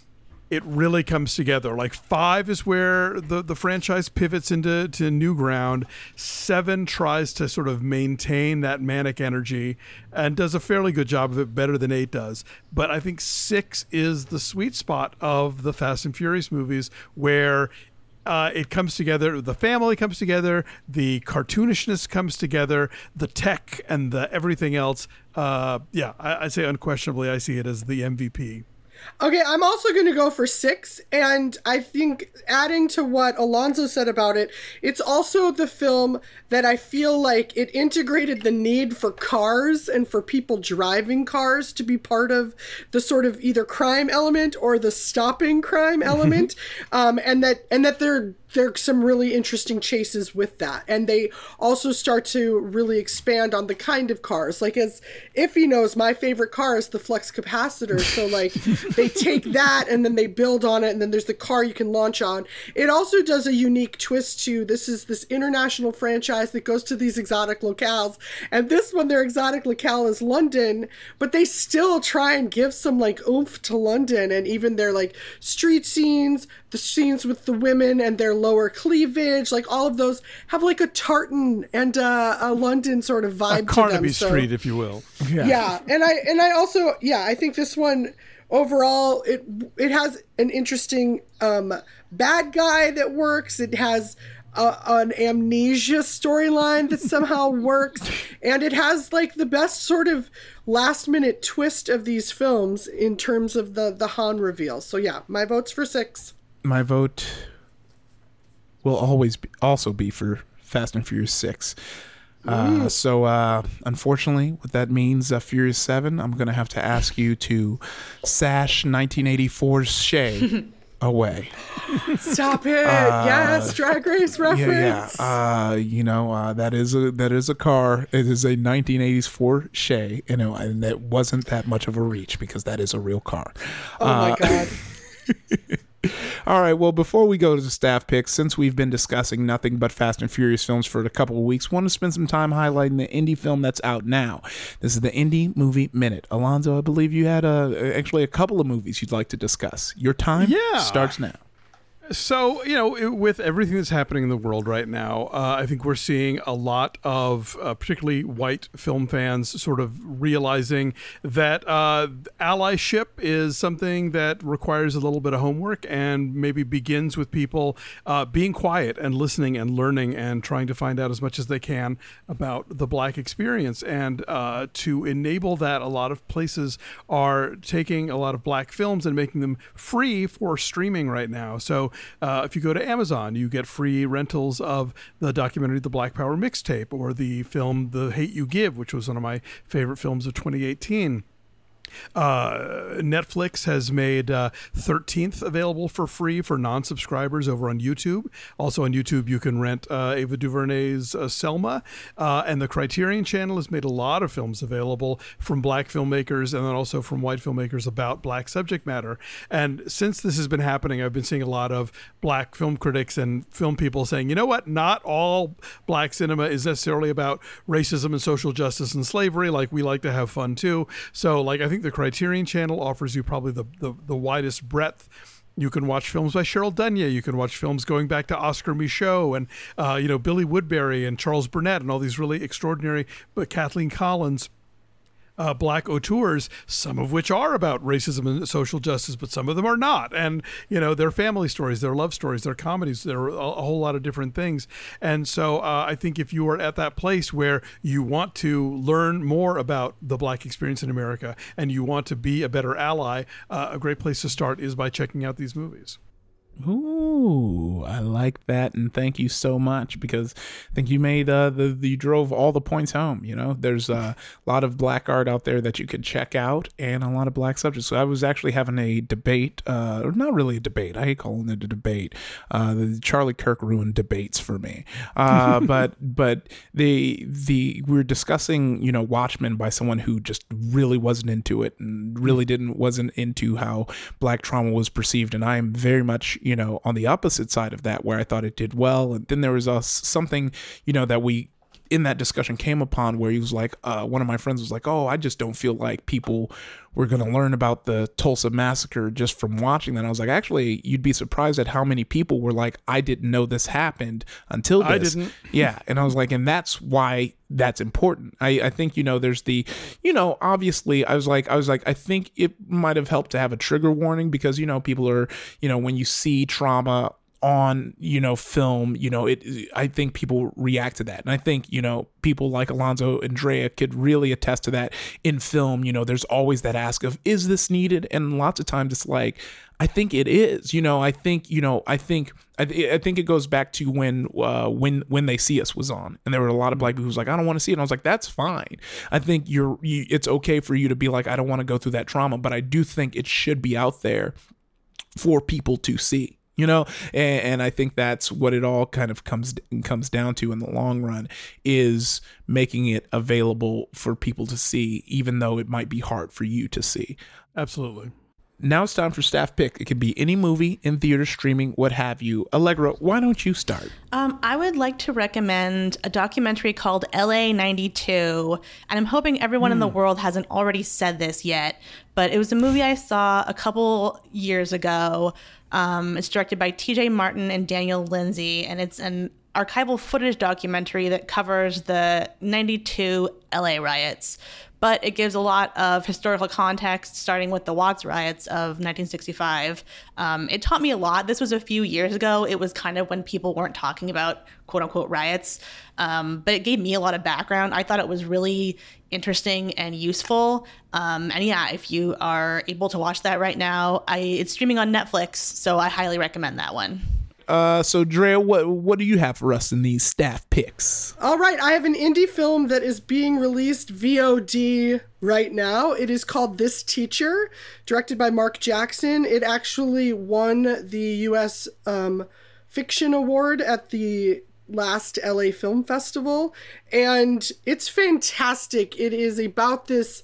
it really comes together. Like 5 is where the franchise pivots into new ground. 7 tries to sort of maintain that manic energy and does a fairly good job of it, better than 8 does. But I think 6 is the sweet spot of the Fast and Furious movies, where it comes together, the family comes together, the cartoonishness comes together, the tech and the everything else. I'd say unquestionably I see it as the MVP. Okay, I'm also going to go for 6, and I think adding to what Alonzo said about it, it's also the film that I feel like it integrated the need for cars and for people driving cars to be part of the sort of either crime element or the stopping crime element, and that there's some really interesting chases with that. And they also start to really expand on the kind of cars. Like, as Iffy knows, my favorite car is the flux capacitor. So, like, they take that and then they build on it, and then there's the car you can launch on. It also does a unique twist to this international franchise that goes to these exotic locales. And this one, their exotic locale is London, but they still try and give some, like, oomph to London. And even their, like, street scenes, the scenes with the women and their lower cleavage, like all of those have like a tartan and a London sort of vibe to them. Carnaby Street, if you will. Yeah. And I also, I think this one overall, it has an interesting bad guy that works. It has an amnesia storyline that somehow works, and it has like the best sort of last minute twist of these films in terms of the Han reveal. So yeah, my vote's for 6. My vote will always also be for Fast and Furious 6. So unfortunately, what that means, Furious 7, I'm going to have to ask you to sash 1984's Shay away. Stop it. Yes, Drag Race reference. That is a car. It is a 1980s Ford Shay, and that wasn't that much of a reach because that is a real car. Oh my God. All right, well, before we go to the staff picks, since we've been discussing nothing but Fast and Furious films for a couple of weeks, want to spend some time highlighting the indie film that's out now. This is the Indie Movie Minute. Alonzo, I believe you had actually a couple of movies you'd like to discuss. Your time starts now. So, with everything that's happening in the world right now, I think we're seeing a lot of particularly white film fans sort of realizing that allyship is something that requires a little bit of homework and maybe begins with people being quiet and listening and learning and trying to find out as much as they can about the Black experience. And to enable that, a lot of places are taking a lot of Black films and making them free for streaming right now. So if you go to Amazon, you get free rentals of the documentary The Black Power Mixtape, or the film The Hate U Give, which was one of my favorite films of 2018. Netflix has made 13th available for free for non-subscribers over on YouTube. Also on YouTube, you can rent Ava DuVernay's Selma, and the Criterion Channel has made a lot of films available from Black filmmakers and then also from white filmmakers about Black subject matter. And since this has been happening, I've been seeing a lot of Black film critics and film people saying, you know what, not all Black cinema is necessarily about racism and social justice and slavery. Like, we like to have fun too. So, like, I think the Criterion Channel offers you probably the widest breadth. You can watch films by Cheryl Dunya. You can watch films going back to Oscar Michaud and Billy Woodbury and Charles Burnett and all these really extraordinary, but Kathleen Collins, Black auteurs, some of which are about racism and social justice, but some of them are not. And, they're family stories, they're love stories, they're comedies, they're a whole lot of different things. And so I think if you are at that place where you want to learn more about the Black experience in America and you want to be a better ally, a great place to start is by checking out these movies. Ooh, I like that, and thank you so much, because I think you made you drove all the points home. There's a lot of Black art out there that you could check out, and a lot of Black subjects. So I was actually having a debate, or not really a debate. I hate calling it a debate. The Charlie Kirk ruined debates for me. But we were discussing Watchmen by someone who just really wasn't into it and really wasn't into how Black trauma was perceived, and I am very much on the opposite side of that, where I thought it did well. And then there was something, that we in that discussion came upon where he was like, one of my friends was like, oh, I just don't feel like people were going to learn about the Tulsa massacre just from watching that. And I was like, actually, you'd be surprised at how many people were like, I didn't know this happened until this. I didn't. Yeah. And I was like, and that's why that's important. I think, there's the, obviously I was like, I think it might have helped to have a trigger warning because, people are, when you see trauma on film, I think people react to that, and I think people like Alonso and Drea could really attest to that in film. There's always that ask of, is this needed? And lots of times it's like, I think it is. I think it goes back to when They See Us was on, and there were a lot of black people who was like, I don't want to see it. And I was like, that's fine. I think it's okay for you to be like, I don't want to go through that trauma, but I do think it should be out there for people to see. And I think that's what it all kind of comes down to in the long run, is making it available for people to see, even though it might be hard for you to see. Absolutely. Now it's time for staff pick. It could be any movie, in theater, streaming, what have you. Allegra, why don't you start? I would like to recommend a documentary called LA 92, and I'm hoping everyone in the world hasn't already said this yet, but it was a movie I saw a couple years ago. It's directed by TJ Martin and Daniel Lindsay, and it's an archival footage documentary that covers the 92 LA riots. But it gives a lot of historical context, starting with the Watts riots of 1965. It taught me a lot. This was a few years ago. It was kind of when people weren't talking about quote-unquote riots. But it gave me a lot of background. I thought it was really interesting and useful. And yeah, if you are able to watch that right now, it's streaming on Netflix, so I highly recommend that one. So Drea, what do you have for us in these staff picks? All right, I have an indie film that is being released VOD right now. It is called This Teacher, directed by Mark Jackson. It actually won the U.S. Fiction Award at the last LA Film Festival, and it's fantastic. It is about this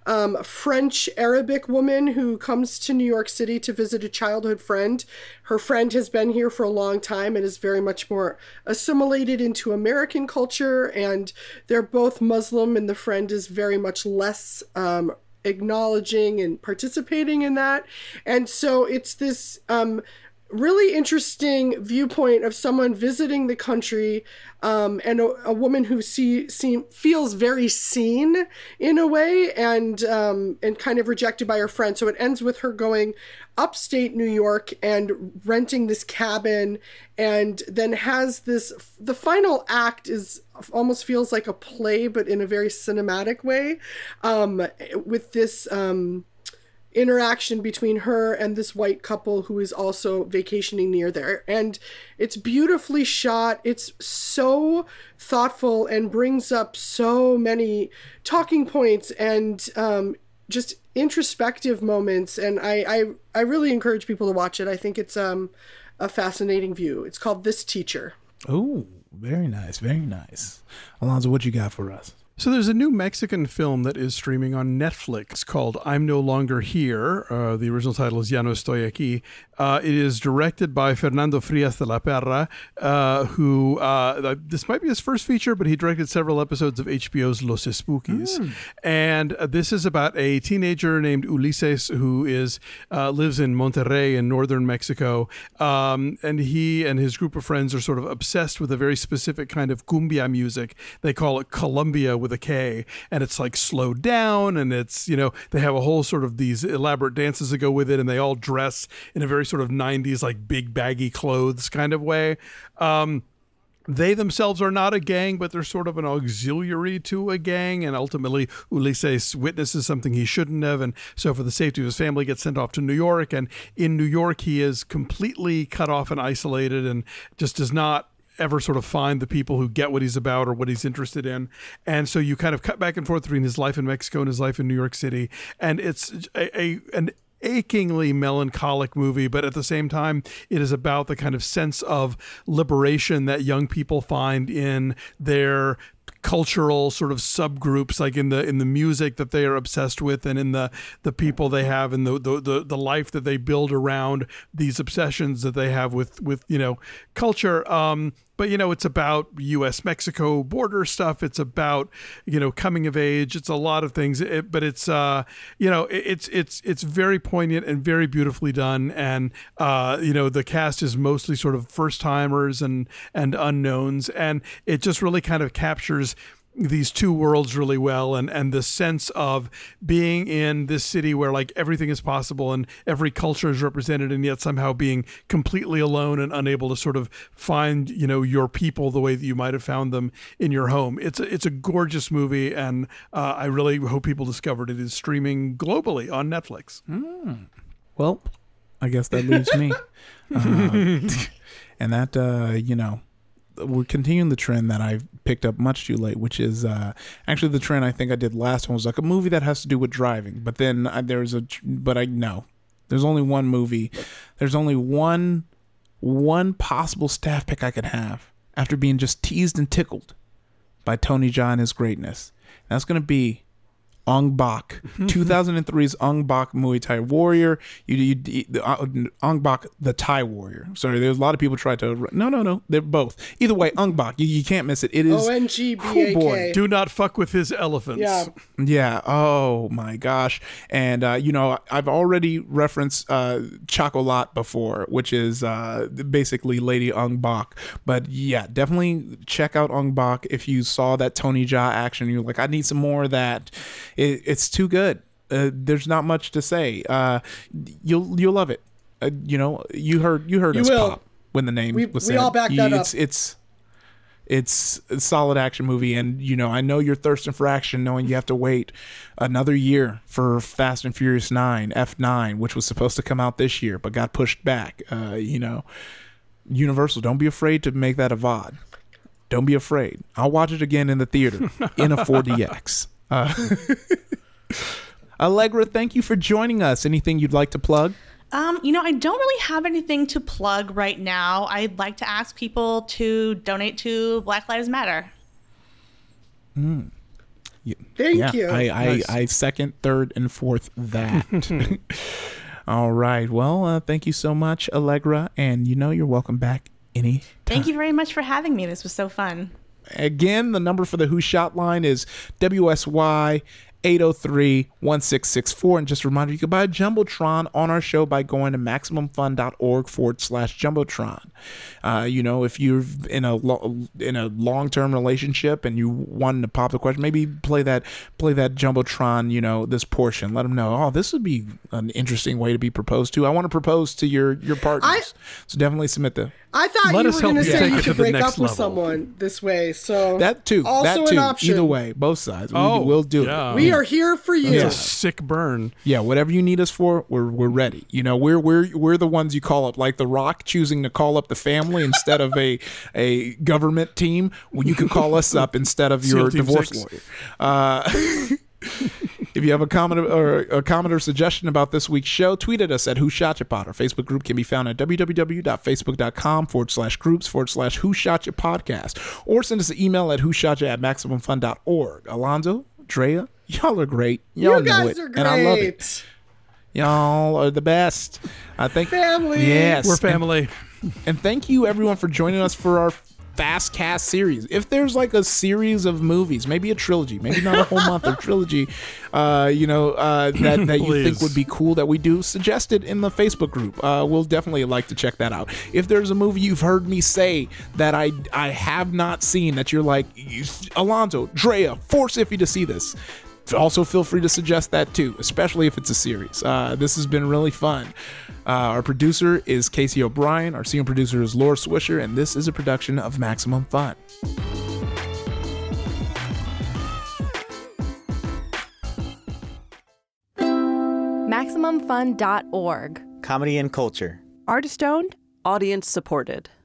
French Arabic woman who comes to New York City to visit a childhood friend. Her friend has been here for a long time and is very much more assimilated into American culture, and they're both Muslim, and the friend is very much less acknowledging and participating in that. And so it's this really interesting viewpoint of someone visiting the country, and a woman who feels very seen in a way, and kind of rejected by her friend. So it ends with her going upstate New York and renting this cabin, and then has the final act is almost feels like a play, but in a very cinematic way, with this interaction between her and this white couple who is also vacationing near there. And it's beautifully shot. It's so thoughtful and brings up so many talking points and just introspective moments. And I really encourage people to watch it. I think it's a fascinating view. It's called This Teacher. Oh, very nice. Very nice. Alonso, what you got for us? So there's a new Mexican film that is streaming on Netflix called I'm No Longer Here. The original title is Ya No Estoy Aquí. It is directed by Fernando Frias de la Perra, who this might be his first feature, but he directed several episodes of HBO's Los Spookies. And this is about a teenager named Ulises who lives in Monterrey in northern Mexico. And he and his group of friends are sort of obsessed with a very specific kind of cumbia music. They call it Colombia with a K, and it's like slowed down, and it's, they have a whole sort of these elaborate dances that go with it, and they all dress in a very sort of 90s like big baggy clothes kind of way. They themselves are not a gang, but they're sort of an auxiliary to a gang, and ultimately Ulises witnesses something he shouldn't have, and so for the safety of his family gets sent off to New York, and in New York he is completely cut off and isolated and just does not ever sort of find the people who get what he's about or what he's interested in. And so you kind of cut back and forth between his life in Mexico and his life in New York City. And it's an achingly melancholic movie, but at the same time, it is about the kind of sense of liberation that young people find in their cultural sort of subgroups, like in the music that they are obsessed with, and in the people they have, and the life that they build around these obsessions that they have with culture. But, it's about U.S.-Mexico border stuff. It's about, coming of age. It's a lot of things. But it's, it's very poignant and very beautifully done. And, the cast is mostly sort of first-timers and unknowns. And it just really kind of captures these two worlds really well, and the sense of being in this city where like everything is possible and every culture is represented, and yet somehow being completely alone and unable to sort of find your people the way that you might have found them in your home. It's a gorgeous movie, and I really hope people discovered it. Is streaming globally on Netflix. Well, I guess that leaves me, and that we're continuing the trend that I picked up much too late, which is actually the trend I think I did last one was like a movie that has to do with driving. But then there's only one movie. There's only one possible staff pick I could have after being just teased and tickled by Tony Jaa and his greatness. That's going to be Ong Bak, 2003's Ong Bak Muay Thai Warrior. Ong Bak, the Thai Warrior. Sorry, there's a lot of people try to. No, they're both. Either way, Ong Bak, you can't miss it. It is ONGBAK. Oh boy. Do not fuck with his elephants. Yeah. Oh my gosh. And I've already referenced Chocolat before, which is basically Lady Ong Bak. But yeah, definitely check out Ong Bak if you saw that Tony Jaa action. You're like, I need some more of that. It's too good. There's not much to say. You'll love it. You heard us pop when the name was said. We all back that up. It's a solid action movie, and I know you're thirsting for action, knowing you have to wait another year for Fast and Furious 9 F9, which was supposed to come out this year but got pushed back. Universal, don't be afraid to make that a VOD. Don't be afraid. I'll watch it again in the theater in a 4DX. Allegra, thank you for joining us. Anything you'd like to plug? I don't really have anything to plug right now. I'd like to ask people to donate to Black Lives Matter. Thank you. I second, third, and fourth that. All right. Well, thank you so much, Allegra. And you're welcome back anytime. Thank you very much for having me. This was so fun. Again, the number for the Who Shot line is WSY 803-1664. And just a reminder, you can buy a Jumbotron on our show by going to MaximumFun.org/Jumbotron. If you're in a long-term relationship and you want to pop the question, maybe play that Jumbotron, this portion. Let them know, oh, this would be an interesting way to be proposed to. I want to propose to your partners. So definitely submit them. I thought you were going to say you could break up with someone this way. So that too. An option. Either way, both sides. We'll do it. We are here for you. It's a sick burn. Yeah, whatever you need us for, we're ready. We're the ones you call up, like The Rock choosing to call up the family instead of a government team. Well, you can call us up instead of your divorce lawyer. If you have a comment or suggestion about this week's show, tweet at us at Who Shot Ya Pod. Our Facebook group can be found at www.facebook.com/groups/Who Shot Ya Podcast, or send us an email at whoshotya@maximumfun.org. Alonzo, Drea, y'all are great. Y'all know guys it, are great. and I love it. Y'all are the best. I think family. Yes, we're family. And thank you everyone for joining us for our Fast Cast series. If there's like a series of movies, maybe a trilogy, maybe not a whole month, a trilogy, that you think would be cool that we do, suggest it in the Facebook group. We'll definitely like to check that out. If there's a movie you've heard me say that I have not seen that you're like, Alonzo, Drea, force Iffy to see this, also feel free to suggest that too, especially if it's a series. This has been really fun. Our producer is Casey O'Brien. Our senior producer is Laura Swisher, and this is a production of Maximum Fun. MaximumFun.org. Comedy and culture. Artist owned. Audience supported.